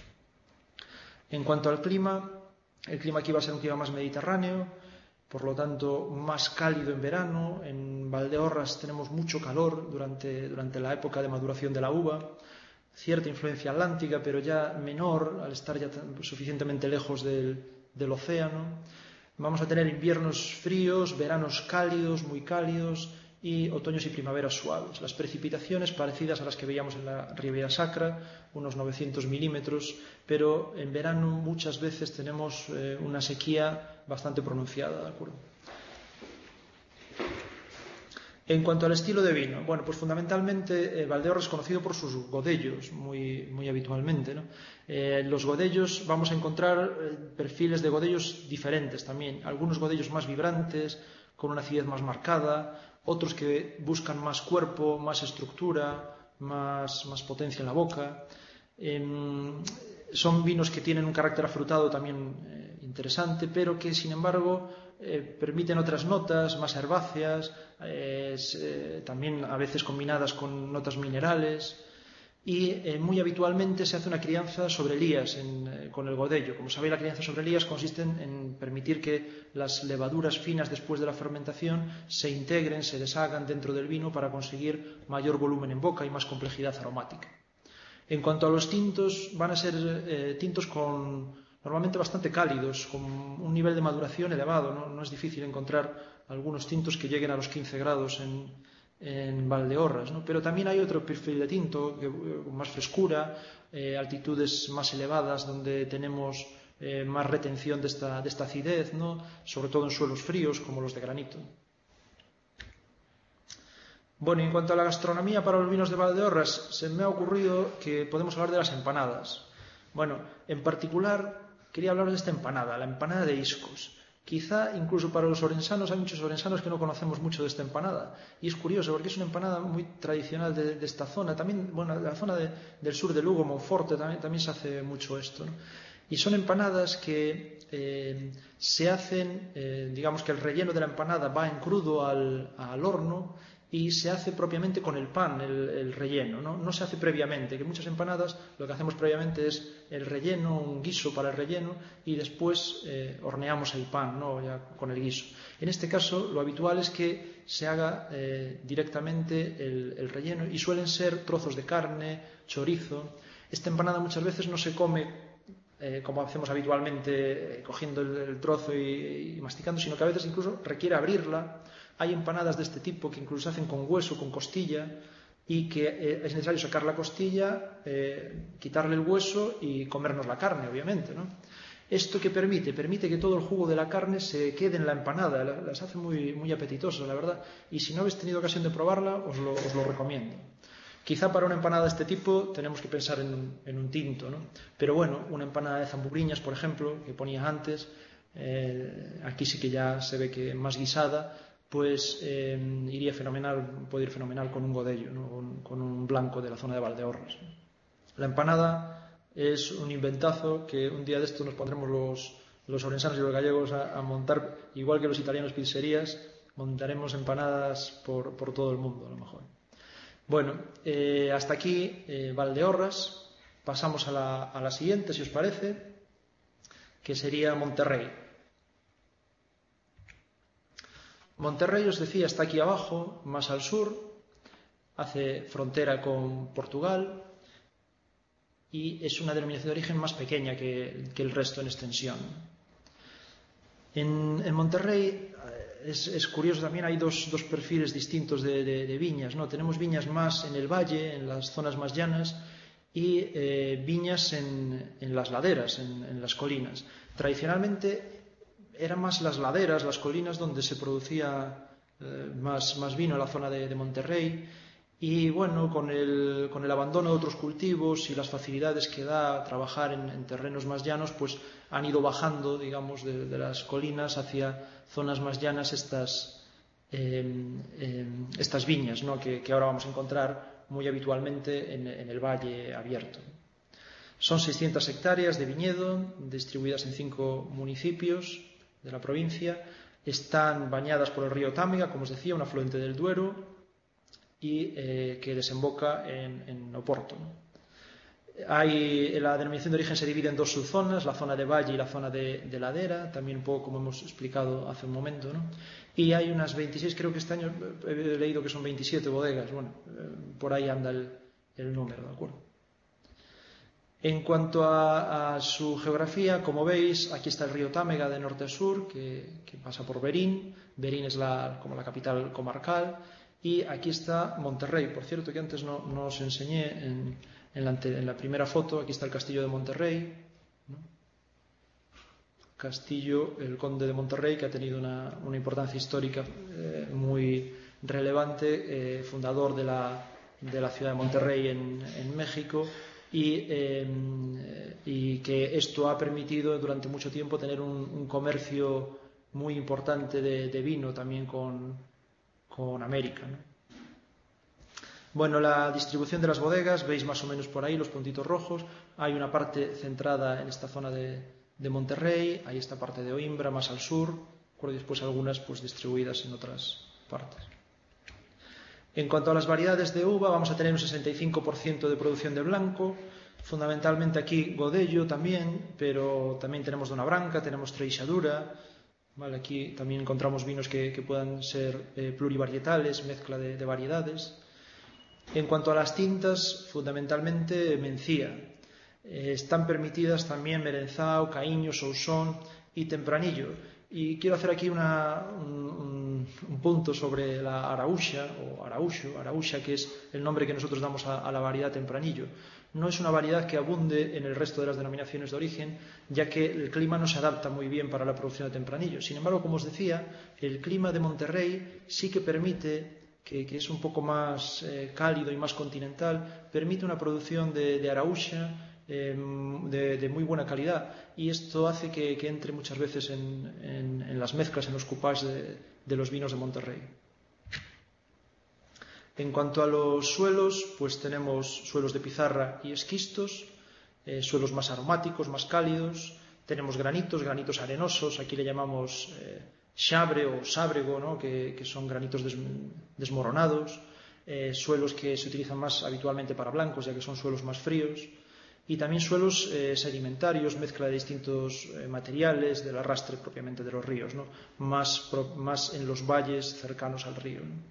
Speaker 2: En cuanto al clima, el clima aquí va a ser un clima más mediterráneo, por lo tanto más cálido en verano. En Valdeorras tenemos mucho calor durante, durante la época de maduración de la uva, cierta influencia atlántica, pero ya menor al estar ya suficientemente lejos del, del océano. Vamos a tener inviernos fríos, veranos cálidos, muy cálidos, y otoños y primaveras suaves. Las precipitaciones parecidas a las que veíamos en la Ribera Sacra, unos novecientos milímetros, pero en verano muchas veces tenemos eh, una sequía bastante pronunciada, ¿de acuerdo? En cuanto al estilo de vino, bueno, pues fundamentalmente eh, Valdeorras es conocido por sus godellos, muy, muy habitualmente, ¿no? Eh, los godellos, vamos a encontrar eh, perfiles de godellos diferentes también, algunos godellos más vibrantes, con una acidez más marcada, otros que buscan más cuerpo, más estructura, más, más potencia en la boca. Eh, son vinos que tienen un carácter afrutado también eh, interesante, pero que sin embargo eh, permiten otras notas más herbáceas, eh, eh, también a veces combinadas con notas minerales. Y eh, muy habitualmente se hace una crianza sobre lías en, eh, con el godello. Como sabéis, la crianza sobre lías consiste en, en permitir que las levaduras finas después de la fermentación se integren, se deshagan dentro del vino para conseguir mayor volumen en boca y más complejidad aromática. En cuanto a los tintos, van a ser eh, tintos con, normalmente bastante cálidos, con un nivel de maduración elevado, ¿no? No es difícil encontrar algunos tintos que lleguen a los quince grados en, en Valdeorras, ¿no? Pero también hay otro perfil de tinto que, con más frescura, eh, altitudes más elevadas donde tenemos eh, más retención de esta, de esta acidez, ¿no? Sobre todo en suelos fríos como los de granito. Bueno, en cuanto a la gastronomía para los vinos de Valdeorras, se me ha ocurrido que podemos hablar de las empanadas. Bueno, en particular quería hablar de esta empanada, la empanada de Iscos. Quizá incluso para los orensanos, hay muchos orensanos que no conocemos mucho de esta empanada. Y es curioso porque es una empanada muy tradicional de, de esta zona. También, bueno, de la zona de, del sur de Lugo, Monforte, también, también se hace mucho esto, ¿no? Y son empanadas que eh, se hacen, eh, digamos que el relleno de la empanada va en crudo al, al horno y se hace propiamente con el pan, el, el relleno, ¿no? No se hace previamente, que muchas empanadas lo que hacemos previamente es el relleno, un guiso para el relleno y después eh, horneamos el pan, ¿no? Ya con el guiso. En este caso lo habitual es que se haga eh, directamente el, el relleno y suelen ser trozos de carne, chorizo. Esta empanada muchas veces no se come Eh, como hacemos habitualmente, eh, cogiendo el, el trozo y, y masticando, sino que a veces incluso requiere abrirla. Hay empanadas de este tipo que incluso se hacen con hueso, con costilla, y que eh, es necesario sacar la costilla, eh, quitarle el hueso y comernos la carne, obviamente, ¿no? ¿Esto qué permite? Permite que todo el jugo de la carne se quede en la empanada, las hace muy, muy apetitosas, la verdad. Y si no habéis tenido ocasión de probarla, os lo, os lo recomiendo. Quizá para una empanada de este tipo tenemos que pensar en, en un tinto, ¿no? Pero bueno, una empanada de zambubriñas, por ejemplo, que ponía antes, eh, aquí sí que ya se ve que más guisada, pues eh, iría fenomenal, puede ir fenomenal con un godello, ¿no? con, con un blanco de la zona de Valdeorras. La empanada es un inventazo que un día de esto nos pondremos los, los orensanos y los gallegos a, a montar, igual que los italianos pizzerías, montaremos empanadas por, por todo el mundo a lo mejor. Bueno, eh, hasta aquí eh, Valdeorras. Pasamos a la, a la siguiente, si os parece, que sería Monterrey. Monterrey, os decía, está aquí abajo, más al sur, hace frontera con Portugal y es una denominación de origen más pequeña que, que el resto en extensión. En, en Monterrey es, es curioso también, hay dos, dos perfiles distintos de, de, de viñas, ¿no? Tenemos viñas más en el valle, en las zonas más llanas, y eh, viñas en, en las laderas, en, en las colinas. Tradicionalmente eran más las laderas, las colinas, donde se producía eh, más, más vino en la zona de, de Monterrey. Y bueno, con el, con el abandono de otros cultivos y las facilidades que da trabajar en, en terrenos más llanos, pues han ido bajando, digamos, de, de las colinas hacia zonas más llanas estas, eh, eh, estas viñas, ¿no? que, que ahora vamos a encontrar muy habitualmente en, en el valle abierto. Son seiscientas hectáreas de viñedo distribuidas en cinco municipios de la provincia. Están bañadas por el río Támega, como os decía, un afluente del Duero, y eh, que desemboca en, en Oporto, ¿no? Hay, la denominación de origen se divide en dos subzonas, la zona de valle y la zona de, de ladera, también un poco como hemos explicado hace un momento, ¿no? Y hay unas veintiséis, creo que este año he leído que son veintisiete bodegas, bueno, por ahí anda el, el número, ¿de acuerdo? En cuanto a, a su geografía, como veis, aquí está el río Támega de norte a sur, que, que pasa por Verín. Verín es la, como la capital comarcal. Y aquí está Monterrey. Por cierto, que antes no, no os enseñé en, en, la ante, en la primera foto. Aquí está el castillo de Monterrey, ¿no? Castillo, el conde de Monterrey, que ha tenido una, una importancia histórica eh, muy relevante, eh, fundador de la, de la ciudad de Monterrey en, en México, y, eh, y que esto ha permitido durante mucho tiempo tener un, un comercio muy importante de, de vino también con, con América, ¿no? Bueno, la distribución de las bodegas, veis más o menos por ahí los puntitos rojos. Hay una parte centrada en esta zona de, de Monterrey, hay esta parte de Oimbra más al sur, y después algunas pues distribuidas en otras partes. En cuanto a las variedades de uva, vamos a tener un sesenta y cinco por ciento de producción de blanco, fundamentalmente aquí Godello también, pero también tenemos Dona Branca, tenemos Treixadura, ¿vale? Aquí también encontramos vinos que, que puedan ser eh, plurivarietales, mezcla de, de variedades. En cuanto a las tintas, fundamentalmente Mencía. Eh, están permitidas también Merenzao, Caíño, Sousón y Tempranillo. Y quiero hacer aquí una, un, un punto sobre la Araúxa, o Araúxo, Araúxa, que es el nombre que nosotros damos a, a la variedad Tempranillo. No es una variedad que abunde en el resto de las denominaciones de origen, ya que el clima no se adapta muy bien para la producción de Tempranillo. Sin embargo, como os decía, el clima de Monterrey sí que permite, que, que es un poco más eh, cálido y más continental, permite una producción de, de Araúxa eh, de, de muy buena calidad, y esto hace que, que entre muchas veces en, en, en las mezclas, en los cupás de, de los vinos de Monterrey. En cuanto a los suelos, pues tenemos suelos de pizarra y esquistos, eh, suelos más aromáticos, más cálidos. Tenemos granitos, granitos arenosos, aquí le llamamos eh, xabre o sábrego, ¿no? que, que son granitos des, desmoronados, eh, suelos que se utilizan más habitualmente para blancos, ya que son suelos más fríos, y también suelos eh, sedimentarios, mezcla de distintos eh, materiales, del arrastre propiamente de los ríos, ¿no? más, pro, más en los valles cercanos al río, ¿no?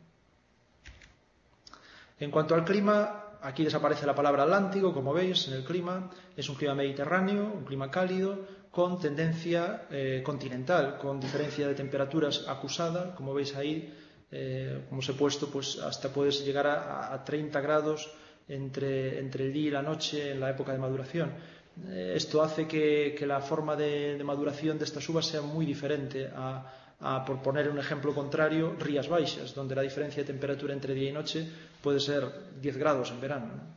Speaker 2: En cuanto al clima, aquí desaparece la palabra Atlántico, como veis, en el clima. Es un clima mediterráneo, un clima cálido, con tendencia eh, continental, con diferencia de temperaturas acusada, como veis ahí, eh, como os he puesto, pues hasta puedes llegar a, a treinta grados entre, entre el día y la noche en la época de maduración. Eh, esto hace que, que la forma de, de maduración de estas uvas sea muy diferente a A, por poner un ejemplo contrario, Rías Baixas, donde la diferencia de temperatura entre día y noche puede ser diez grados en verano, ¿no?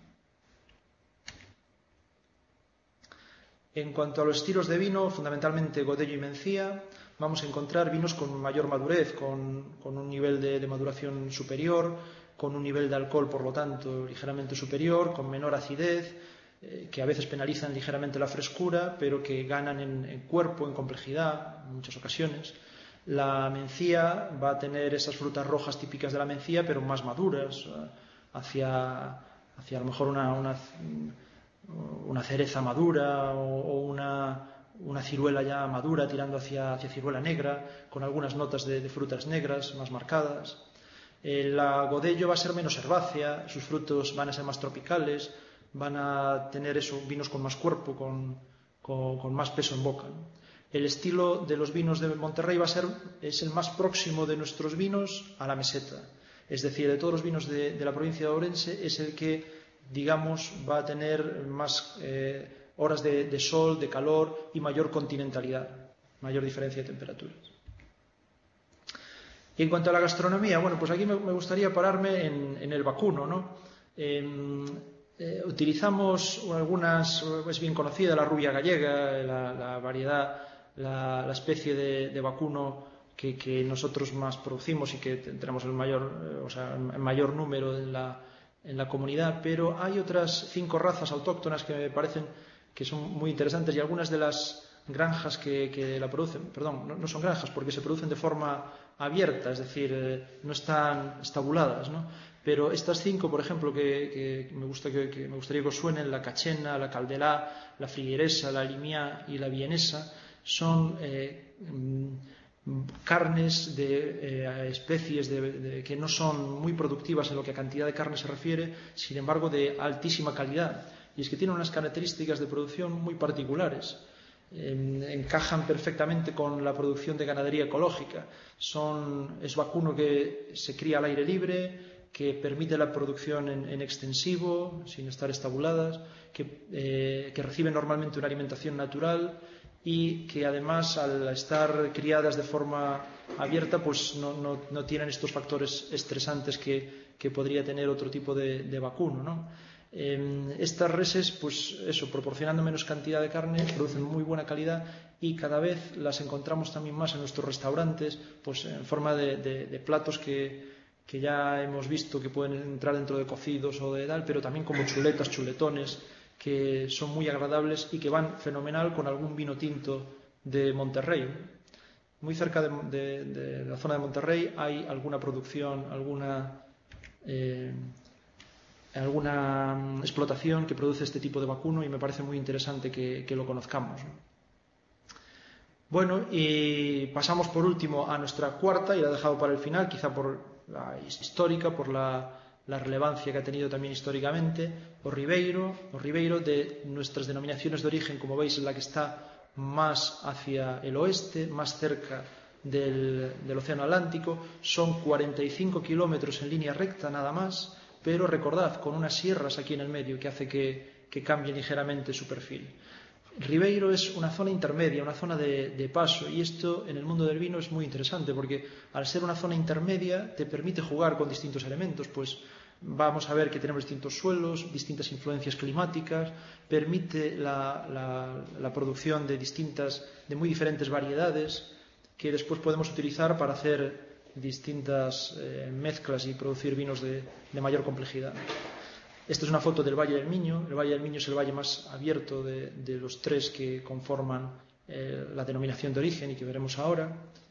Speaker 2: En cuanto a los estilos de vino, fundamentalmente Godello y Mencía, vamos a encontrar vinos con mayor madurez, con, con un nivel de, de maduración superior, con un nivel de alcohol, por lo tanto, ligeramente superior, con menor acidez, eh, que a veces penalizan ligeramente la frescura, pero que ganan en, en cuerpo, en complejidad, en muchas ocasiones. La mencía va a tener esas frutas rojas típicas de la mencía, pero más maduras, hacia, hacia a lo mejor una, una, una cereza madura o, o una, una ciruela ya madura tirando hacia, hacia ciruela negra, con algunas notas de, de frutas negras más marcadas. Eh, la Godello va a ser menos herbácea, sus frutos van a ser más tropicales, van a tener eso, vinos con más cuerpo, con, con, con más peso en boca, ¿no? El estilo de los vinos de Monterrey va a ser, es el más próximo de nuestros vinos a la meseta. Es decir, de todos los vinos de, de la provincia de Ourense es el que, digamos, va a tener más eh, horas de, de sol, de calor y mayor continentalidad, mayor diferencia de temperaturas. Y en cuanto a la gastronomía, bueno, pues aquí me, me gustaría pararme en, en el vacuno, ¿no? Eh, eh, utilizamos algunas, es bien conocida la rubia gallega, la, la variedad... La, la especie de, de vacuno que, que nosotros más producimos y que tenemos el mayor, o sea, el mayor número en la, en la comunidad, pero hay otras cinco razas autóctonas que me parecen que son muy interesantes, y algunas de las granjas que, que la producen, perdón, no, no son granjas porque se producen de forma abierta, es decir, eh, no están estabuladas, ¿no? Pero estas cinco, por ejemplo, que, que, me, gusta que, que me gustaría que os suenen, la cachena, la caldelá, la frigueresa, la limiá y la vienesa, son eh, carnes de eh, especies de, de, que no son muy productivas en lo que a cantidad de carne se refiere, sin embargo de altísima calidad, y es que tienen unas características de producción muy particulares. eh, encajan perfectamente con la producción de ganadería ecológica. Son, es vacuno que se cría al aire libre, que permite la producción en, en extensivo, sin estar estabuladas, que, eh, que reciben normalmente una alimentación natural y que además, al estar criadas de forma abierta, pues no, no, no tienen estos factores estresantes que, que podría tener otro tipo de, de vacuno, ¿no? Eh, estas reses, pues eso, proporcionando menos cantidad de carne, producen muy buena calidad y cada vez las encontramos también más en nuestros restaurantes, pues en forma de, de, de platos que, que ya hemos visto que pueden entrar dentro de cocidos o de tal, pero también como chuletas, chuletones, que son muy agradables y que van fenomenal con algún vino tinto de Monterrey. Muy cerca de, de, de la zona de Monterrey hay alguna producción, alguna, eh, alguna explotación que produce este tipo de vacuno y me parece muy interesante que, que lo conozcamos. Bueno, y pasamos por último a nuestra cuarta, y la he dejado para el final, quizá por la histórica, por la, la relevancia que ha tenido también históricamente, o Ribeiro, o Ribeiro de nuestras denominaciones de origen, como veis, es la que está más hacia el oeste, más cerca del, del Océano Atlántico. Son cuarenta y cinco kilómetros en línea recta nada más, pero recordad, con unas sierras aquí en el medio que hace que, que cambie ligeramente su perfil. Ribeiro es una zona intermedia, una zona de, de paso, y esto en el mundo del vino es muy interesante porque al ser una zona intermedia te permite jugar con distintos elementos, pues vamos a ver que tenemos distintos suelos, distintas influencias climáticas, permite la, la, la producción de distintas, de muy diferentes variedades que después podemos utilizar para hacer distintas eh, mezclas y producir vinos de, de mayor complejidad. Esta es una foto del Valle del Miño. El Valle del Miño es el valle más abierto de, de los tres que conforman eh, la denominación de origen y que veremos ahora.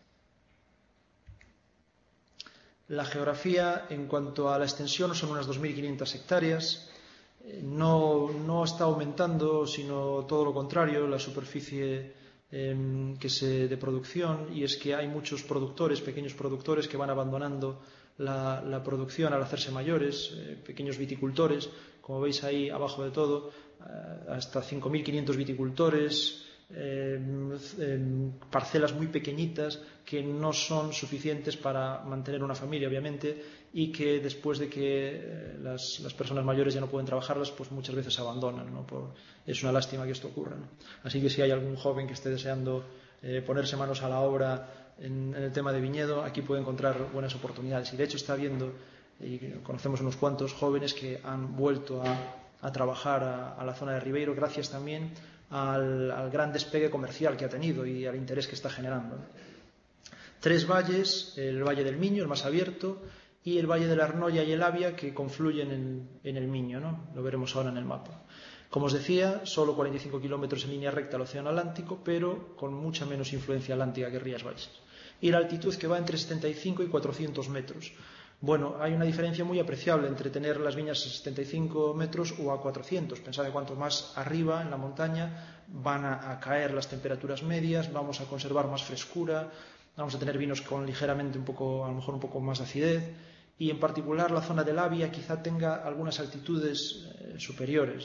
Speaker 2: La geografía, en cuanto a la extensión, son unas dos mil quinientas hectáreas. Eh, no, no está aumentando, sino todo lo contrario, la superficie eh, que se, de producción, y es que hay muchos productores, pequeños productores, que van abandonando La, la producción al hacerse mayores, eh, pequeños viticultores, como veis ahí abajo de todo, eh, hasta cinco mil quinientos viticultores, eh, eh, parcelas muy pequeñitas que no son suficientes para mantener una familia, obviamente, y que después de que eh, las, las personas mayores ya no pueden trabajarlas, pues muchas veces abandonan, ¿no? Por, es una lástima que esto ocurra, ¿no? Así que si hay algún joven que esté deseando eh, ponerse manos a la obra en, en el tema de viñedo, aquí puede encontrar buenas oportunidades. Y de hecho está viendo, y conocemos unos cuantos jóvenes que han vuelto a, a trabajar a, a la zona de Ribeiro, gracias también al, al gran despegue comercial que ha tenido y al interés que está generando. Tres valles, el Valle del Miño, el más abierto, y el Valle de la Arnoia y el Avia, que confluyen en, en el Miño, ¿no? Lo veremos ahora en el mapa. Como os decía, solo cuarenta y cinco kilómetros en línea recta al Océano Atlántico, pero con mucha menos influencia atlántica que Rías Baixas. Y la altitud, que va entre setenta y cinco y cuatrocientos metros. Bueno, hay una diferencia muy apreciable entre tener las viñas a setenta y cinco metros o a cuatrocientos. Pensad que cuanto más arriba en la montaña van a, a caer las temperaturas medias, vamos a conservar más frescura, vamos a tener vinos con ligeramente un poco, a lo mejor un poco más de acidez, y en particular la zona del Avia quizá tenga algunas altitudes eh, superiores.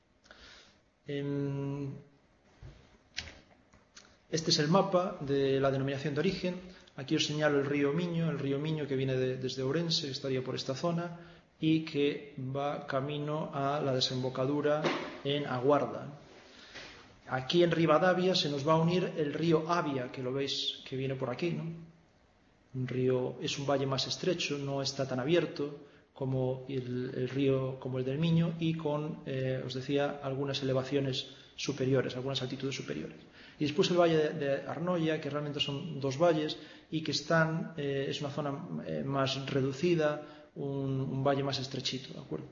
Speaker 2: En... Este es el mapa de la denominación de origen. Aquí os señalo el río Miño, el río Miño que viene de, desde Ourense, estaría por esta zona, y que va camino a la desembocadura en Aguarda. Aquí en Ribadavia se nos va a unir el río Avia, que lo veis que viene por aquí, ¿no? Un río, es un valle más estrecho, no está tan abierto como el, el río, como el del Miño, y con, eh, os decía, algunas elevaciones superiores, algunas altitudes superiores. Y después el valle de, de Arnoia, que realmente son dos valles y que están, eh, es una zona eh, más reducida, un, un valle más estrechito, ¿de acuerdo?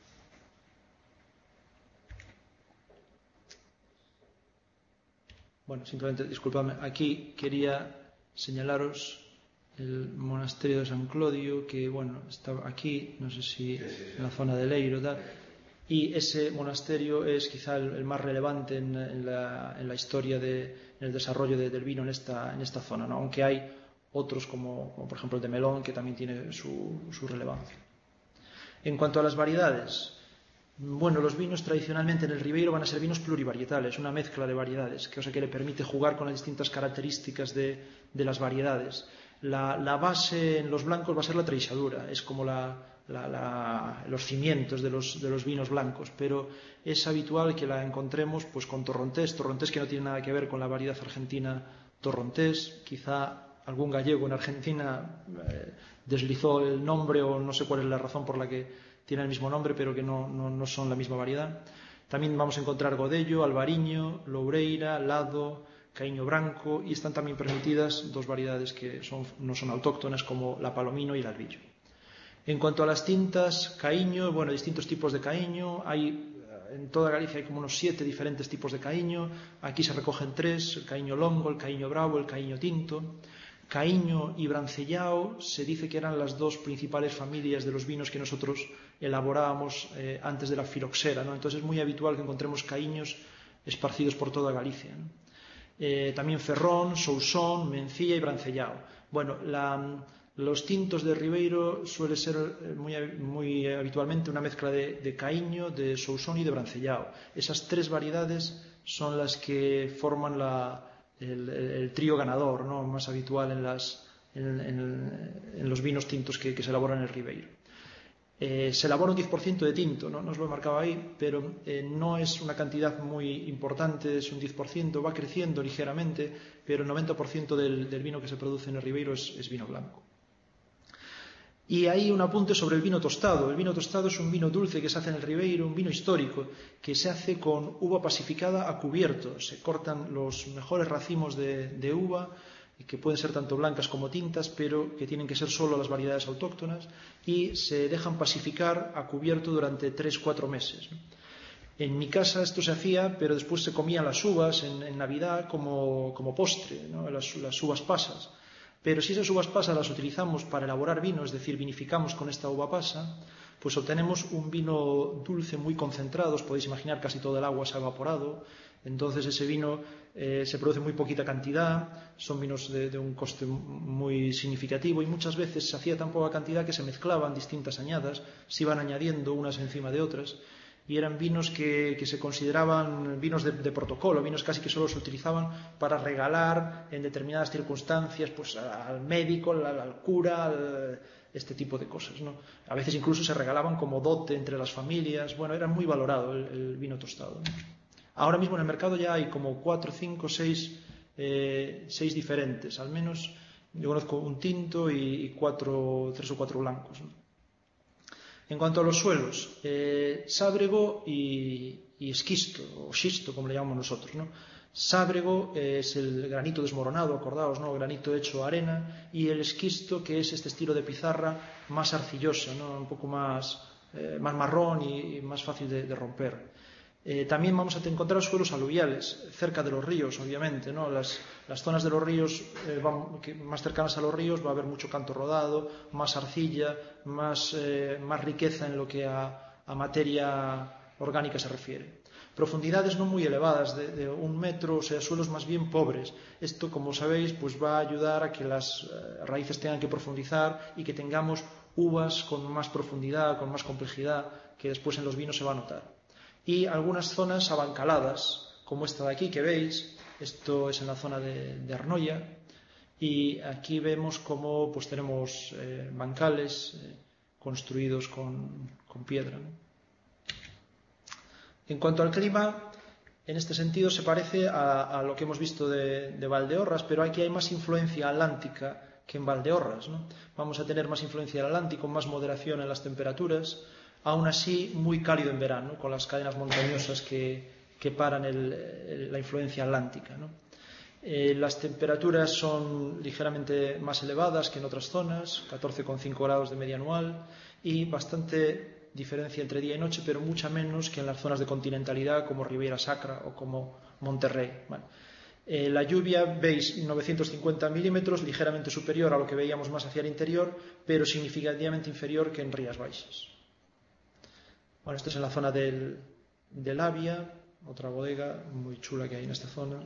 Speaker 2: Bueno, simplemente, disculpadme, aquí quería señalaros el monasterio de San Clodio, que bueno, está aquí, no sé si en la zona de Leiro, tal, y ese monasterio es quizá el, el más relevante en, en, la, en la historia de, en el desarrollo de, del vino en esta, en esta zona, ¿no? Aunque hay otros como, como por ejemplo el de Melón, que también tiene su, su relevancia. En cuanto a las variedades, Bueno, los vinos tradicionalmente en el Ribeiro van a ser vinos plurivarietales, una mezcla de variedades, cosa que le permite jugar con las distintas características de, de las variedades. La, la base en los blancos va a ser la treixadura, es como la, la, la, los cimientos de los, de los vinos blancos, pero es habitual que la encontremos pues, con torrontés, torrontés que no tiene nada que ver con la variedad argentina torrontés, quizá algún gallego en Argentina eh, deslizó el nombre o no sé cuál es la razón por la que tiene el mismo nombre, pero que no, no, no son la misma variedad. También vamos a encontrar Godello, Albariño, Loureira, Lado, Caíño Branco, y están también permitidas dos variedades que son, no son autóctonas, como la Palomino y el Albillo. En cuanto a las tintas, Caíño, bueno, distintos tipos de Caíño. Hay, en toda Galicia hay como unos siete diferentes tipos de Caíño. Aquí se recogen tres: el Caíño Longo, el Caíño Bravo, el Caíño Tinto. Caíño y Brancellao se dice que eran las dos principales familias de los vinos que nosotros elaborábamos eh, antes de la filoxera, ¿no? Entonces es muy habitual que encontremos caíños esparcidos por toda Galicia, ¿no? Eh, también Ferrón, Sousón, Mencía y Brancellao. Bueno, la, los tintos de Ribeiro suele ser muy, muy habitualmente una mezcla de, de Caíño, de Sousón y de Brancellao. Esas tres variedades son las que forman la El, el trío ganador, ¿no? Más habitual en, las, en, en, en los vinos tintos que, que se elaboran en el Ribeiro. Eh, se elabora un diez por ciento de tinto, ¿no? No os lo he marcado ahí, pero eh, no es una cantidad muy importante, es un diez por ciento, va creciendo ligeramente, pero el noventa por ciento del, del vino que se produce en el Ribeiro es, es vino blanco. Y hay un apunte sobre el vino tostado. El vino tostado es un vino dulce que se hace en el Ribeiro, un vino histórico que se hace con uva pasificada a cubierto. Se cortan los mejores racimos de, de uva, que pueden ser tanto blancas como tintas, pero que tienen que ser solo las variedades autóctonas, y se dejan pasificar a cubierto durante tres a cuatro meses. En mi casa esto se hacía, pero después se comían las uvas en, en Navidad como, como postre, ¿no? las, las uvas pasas. Pero si esas uvas pasas las utilizamos para elaborar vino, es decir, vinificamos con esta uva pasa, pues obtenemos un vino dulce muy concentrado. Os podéis imaginar, casi todo el agua se ha evaporado. Entonces ese vino eh, se produce muy poquita cantidad, son vinos de, de un coste muy significativo, y muchas veces se hacía tan poca cantidad que se mezclaban distintas añadas, se iban añadiendo unas encima de otras, y eran vinos que, que se consideraban vinos de, de protocolo, vinos casi que solo se utilizaban para regalar en determinadas circunstancias, pues al médico, al, al cura, al, este tipo de cosas, ¿no? A veces incluso se regalaban como dote entre las familias. Bueno, era muy valorado el, el vino tostado, ¿no? Ahora mismo en el mercado ya hay como cuatro, cinco, seis, eh, seis diferentes, al menos yo conozco un tinto y, y cuatro, tres o cuatro blancos, ¿no? En cuanto a los suelos, eh, sábrego y, y esquisto, o xisto, como le llamamos nosotros, ¿no? Sábrego eh, es el granito desmoronado, acordaos, ¿no? Granito hecho arena, y el esquisto, que es este estilo de pizarra más arcillosa, ¿no? Un poco más, eh, más marrón y, y más fácil de, de romper. Eh, también vamos a encontrar suelos aluviales, cerca de los ríos, obviamente, ¿no? Las, las zonas de los ríos eh, van, que, más cercanas a los ríos, va a haber mucho canto rodado, más arcilla, más, eh, más riqueza en lo que a, a materia orgánica se refiere. Profundidades no muy elevadas, de, de un metro, o sea, suelos más bien pobres. Esto, como sabéis, pues va a ayudar a que las eh, raíces tengan que profundizar y que tengamos uvas con más profundidad, con más complejidad, que después en los vinos se va a notar. Y algunas zonas abancaladas, como esta de aquí que veis. Esto es en la zona de, de Arnoia, y aquí vemos cómo pues tenemos eh, bancales eh, construidos con, con piedra, ¿no? En cuanto al clima, en este sentido se parece a, a lo que hemos visto de, de Valdeorras, pero aquí hay más influencia atlántica que en Valdeorras, ¿no? Vamos a tener más influencia del Atlántico, más moderación en las temperaturas. Aún así, muy cálido en verano, con las cadenas montañosas que, que paran el, el, la influencia atlántica, ¿no? Eh, las temperaturas son ligeramente más elevadas que en otras zonas, catorce coma cinco grados de media anual, y bastante diferencia entre día y noche, pero mucha menos que en las zonas de continentalidad como Ribeira Sacra o como Monterrey. Bueno, eh, la lluvia, veis, novecientos cincuenta milímetros, ligeramente superior a lo que veíamos más hacia el interior, pero significativamente inferior que en Rías Baixas. Bueno, esto es en la zona del, del Avia, otra bodega muy chula que hay en esta zona.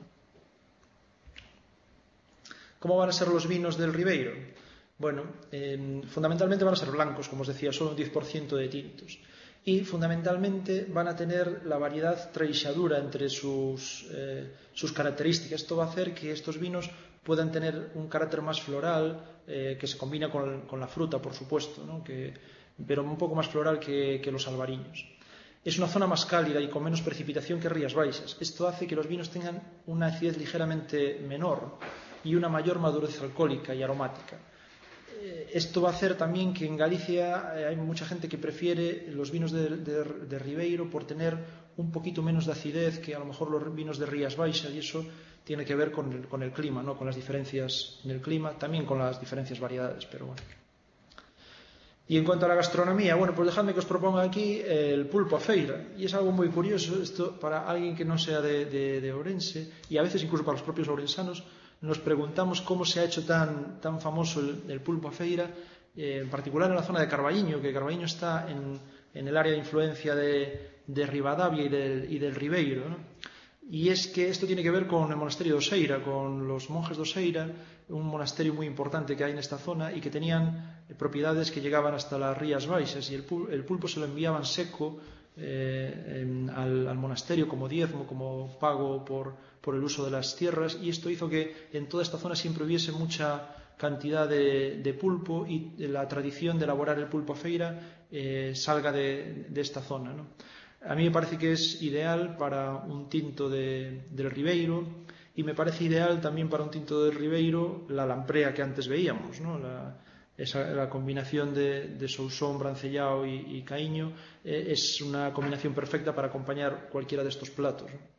Speaker 2: ¿Cómo van a ser los vinos del Ribeiro? Bueno, eh, fundamentalmente van a ser blancos, como os decía, solo un diez por ciento de tintos. y fundamentalmente van a tener la variedad treixadura entre sus, eh, sus características. Esto va a hacer que estos vinos puedan tener un carácter más floral, eh, que se combina con, con la fruta, por supuesto, ¿no? que, pero un poco más floral que, que los albariños. Es una zona más cálida y con menos precipitación que Rías Baixas. Esto hace que los vinos tengan una acidez ligeramente menor y una mayor madurez alcohólica y aromática. Esto va a hacer también que en Galicia hay mucha gente que prefiere los vinos de, de, de Ribeiro por tener un poquito menos de acidez que a lo mejor los vinos de Rías Baixas, y eso tiene que ver con el, con el clima, ¿no? Con las diferencias en el clima, también con las diferentes variedades, pero bueno. Y en cuanto a la gastronomía, bueno, pues dejadme que os proponga aquí el pulpo a feira, y es algo muy curioso esto para alguien que no sea de, de, de Ourense, y a veces incluso para los propios ourensanos. Nos preguntamos cómo se ha hecho tan, tan famoso el, el pulpo a feira, eh, en particular en la zona de Carballiño, que Carballiño está en, en el área de influencia de, de Ribadavia y del, y del Ribeiro, ¿no? Y es que esto tiene que ver con el monasterio de Oseira, con los monjes de Oseira, un monasterio muy importante que hay en esta zona y que tenían propiedades que llegaban hasta las Rías Baixas, y el pulpo, el pulpo se lo enviaban seco eh, en, al, al monasterio como diezmo, como pago por, por el uso de las tierras, y esto hizo que en toda esta zona siempre hubiese mucha cantidad de, de pulpo, y la tradición de elaborar el pulpo a feira eh, salga de, de esta zona, ¿no? A mí me parece que es ideal para un tinto de, del Ribeiro, y me parece ideal también para un tinto del Ribeiro la lamprea que antes veíamos, ¿no? La, esa, la combinación de, de Sousón, Brancellao y, y Caíño eh, es una combinación perfecta para acompañar cualquiera de estos platos, ¿no?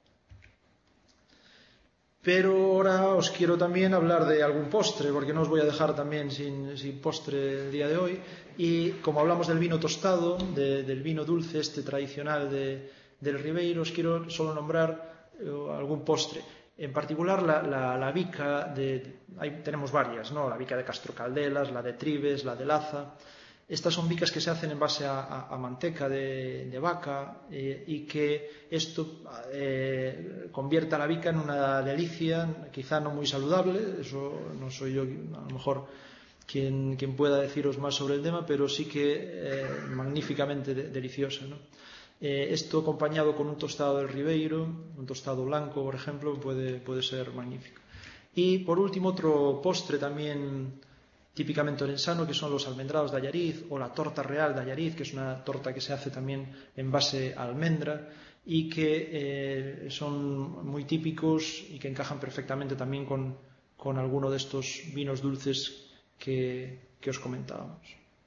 Speaker 2: Pero ahora os quiero también hablar de algún postre, porque no os voy a dejar también sin, sin postre el día de hoy. Y como hablamos del vino tostado, de, del vino dulce este tradicional de, del Ribeiro, os quiero solo nombrar eh, algún postre. En particular la, la, la bica de, ahí tenemos varias, ¿no? La bica de Castro Caldelas, la de Tribes, la de Laza. Estas son bicas que se hacen en base a, a, a manteca de, de vaca eh, y que esto eh, convierte a la bica en una delicia, quizá no muy saludable, eso no soy yo a lo mejor quien, quien pueda deciros más sobre el tema, pero sí que eh, magníficamente de, deliciosa, ¿no? Eh, esto acompañado con un tostado del Ribeiro, un tostado blanco, por ejemplo, puede, puede ser magnífico. Y por último otro postre también típicamente orensano, que son los almendrados de Allariz o la torta real de Allariz, que es una torta que se hace también en base a almendra y que eh, son muy típicos y que encajan perfectamente también con, con alguno de estos vinos dulces que, que os comentábamos.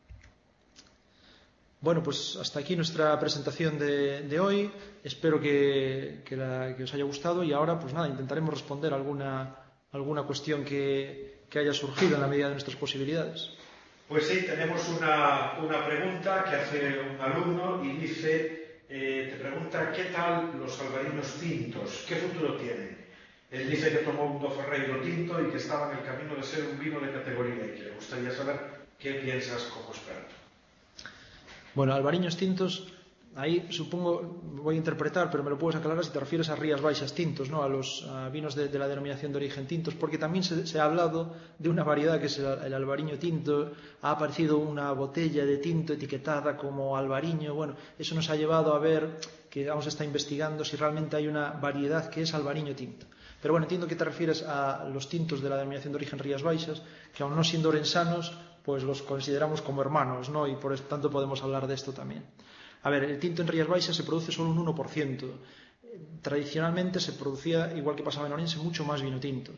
Speaker 2: Bueno, pues hasta aquí nuestra presentación de, de hoy. Espero que, que, la, que os haya gustado, y ahora pues nada, intentaremos responder alguna, alguna cuestión que que haya surgido en la medida de nuestras posibilidades.
Speaker 1: Pues sí, tenemos una, una pregunta que hace un alumno y dice, eh, te pregunta ¿qué tal los albariños tintos? ¿Qué futuro tienen? Él dice que tomó un do Ferreiro tinto y que estaba en el camino de ser un vino de categoría, y que le gustaría saber qué piensas como experto.
Speaker 2: Bueno, albariños tintos, ahí supongo, voy a interpretar, pero me lo puedes aclarar si te refieres a Rías Baixas tintos, ¿no? A los a vinos de, de la denominación de origen tintos, porque también se, se ha hablado de una variedad que es el, el albariño tinto. Ha aparecido una botella de tinto etiquetada como albariño. Bueno, eso nos ha llevado a ver que vamos a estar investigando si realmente hay una variedad que es albariño tinto. Pero bueno, entiendo que te refieres a los tintos de la denominación de origen Rías Baixas, que aun no siendo orensanos, pues los consideramos como hermanos, ¿no? Y por tanto podemos hablar de esto también. A ver, el tinto en Rías Baixas se produce solo un uno por ciento. Tradicionalmente se producía, igual que pasaba en Orense, mucho más vino tinto.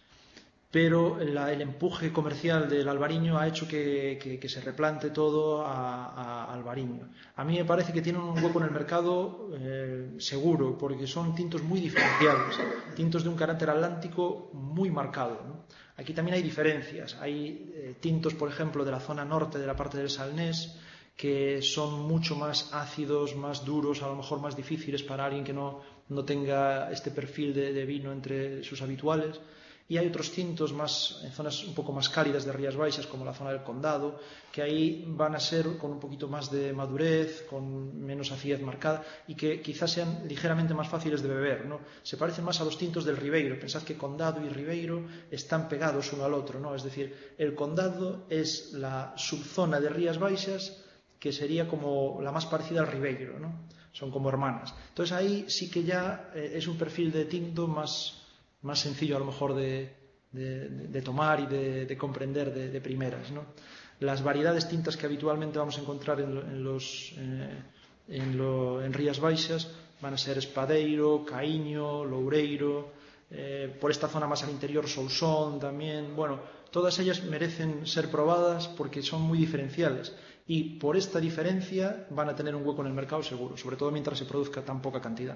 Speaker 2: Pero la, el empuje comercial del albariño ha hecho que, que, que se replante todo a, a albariño. A mí me parece que tienen un hueco en el mercado eh, seguro, porque son tintos muy diferenciados, tintos de un carácter atlántico muy marcado, ¿no? Aquí también hay diferencias. Hay eh, tintos, por ejemplo, de la zona norte, de la parte del Salnés, que son mucho más ácidos, más duros, a lo mejor más difíciles para alguien que no, no tenga este perfil de, de vino entre sus habituales. Y hay otros tintos más en zonas un poco más cálidas de Rías Baixas, como la zona del Condado, que ahí van a ser con un poquito más de madurez, con menos acidez marcada, y que quizás sean ligeramente más fáciles de beber, ¿no? Se parecen más a los tintos del Ribeiro. Pensad que Condado y Ribeiro están pegados uno al otro, ¿no? Es decir, el Condado es la subzona de Rías Baixas que sería como la más parecida al Ribeiro, ¿no? Son como hermanas. Entonces ahí sí que ya eh, es un perfil de tinto más, más sencillo a lo mejor de, de, de tomar y de, de comprender de, de primeras, ¿no? Las variedades tintas que habitualmente vamos a encontrar en, en los eh, en, lo, en Rías Baixas van a ser Espadeiro, Caíño, Loureiro, eh, por esta zona más al interior Sousón también. Bueno, todas ellas merecen ser probadas porque son muy diferenciales y por esta diferencia van a tener un hueco en el mercado seguro, sobre todo mientras se produzca tan poca cantidad.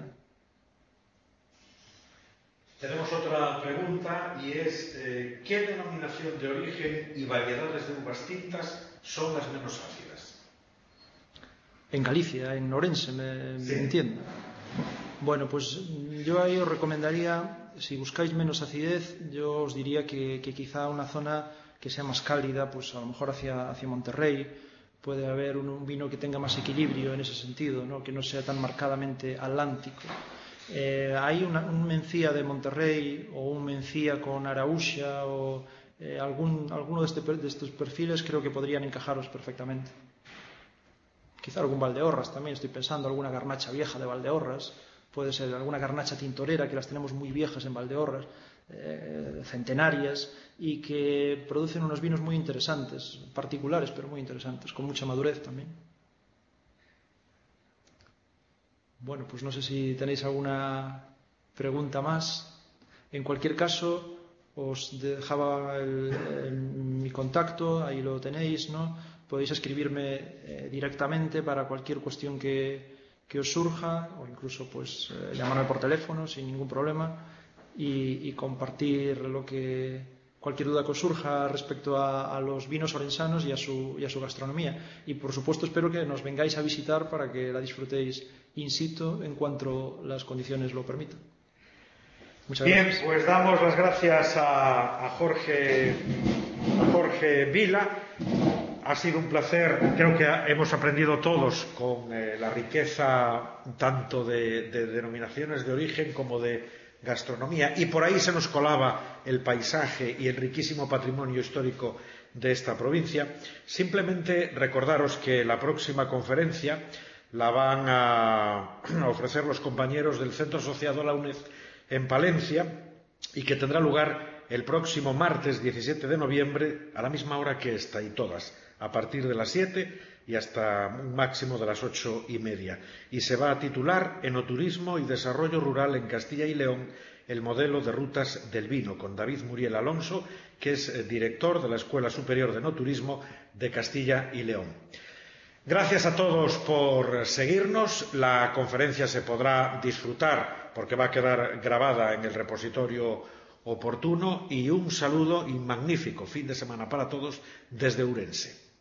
Speaker 1: Tenemos otra pregunta y es eh, ¿qué denominación de origen y variedades de uvas tintas son las menos ácidas?
Speaker 2: En Galicia, en Ourense, me,
Speaker 1: sí.
Speaker 2: me entiendo. Bueno, pues yo ahí os recomendaría, si buscáis menos acidez, yo os diría que, que quizá una zona que sea más cálida, pues a lo mejor hacia, hacia Monterrey, puede haber un, un vino que tenga más equilibrio en ese sentido, ¿no? Que no sea tan marcadamente atlántico. Eh, hay una, un Mencía de Monterrey o un Mencía con Araúxa o eh, algún, alguno de, este, de estos perfiles creo que podrían encajaros perfectamente. Quizá algún Valdeorras también, estoy pensando, alguna garnacha vieja de Valdeorras, puede ser alguna garnacha tintorera, que las tenemos muy viejas en Valdeorras, eh, centenarias, y que producen unos vinos muy interesantes, particulares pero muy interesantes, con mucha madurez también. Bueno, pues no sé si tenéis alguna pregunta más. En cualquier caso, os dejaba el, el, mi contacto, ahí lo tenéis, ¿no? Podéis escribirme eh, directamente para cualquier cuestión que, que os surja, o incluso pues eh, llamarme por teléfono sin ningún problema y, y compartir lo que, cualquier duda que os surja respecto a, a los vinos orensanos y a, su, y a su gastronomía. Y por supuesto espero que nos vengáis a visitar para que la disfrutéis in situ en cuanto las condiciones lo permitan. Muchas
Speaker 1: Bien,
Speaker 2: gracias.
Speaker 1: pues damos las gracias a, a, Jorge, a Jorge Vila. Ha sido un placer, creo que hemos aprendido todos con eh, la riqueza tanto de, de denominaciones de origen como de gastronomía, y por ahí se nos colaba el paisaje y el riquísimo patrimonio histórico de esta provincia. Simplemente recordaros que la próxima conferencia la van a ofrecer los compañeros del Centro Asociado a la UNED en Palencia y que tendrá lugar el próximo martes diecisiete de noviembre a la misma hora que esta y todas, a partir de las siete y hasta un máximo de las ocho y media. Y se va a titular Enoturismo y Desarrollo Rural en Castilla y León, el modelo de rutas del vino, con David Muriel Alonso, que es director de la Escuela Superior de Enoturismo de Castilla y León. Gracias a todos por seguirnos. La conferencia se podrá disfrutar porque va a quedar grabada en el repositorio oportuno, y un saludo y magnífico fin de semana para todos desde Ourense.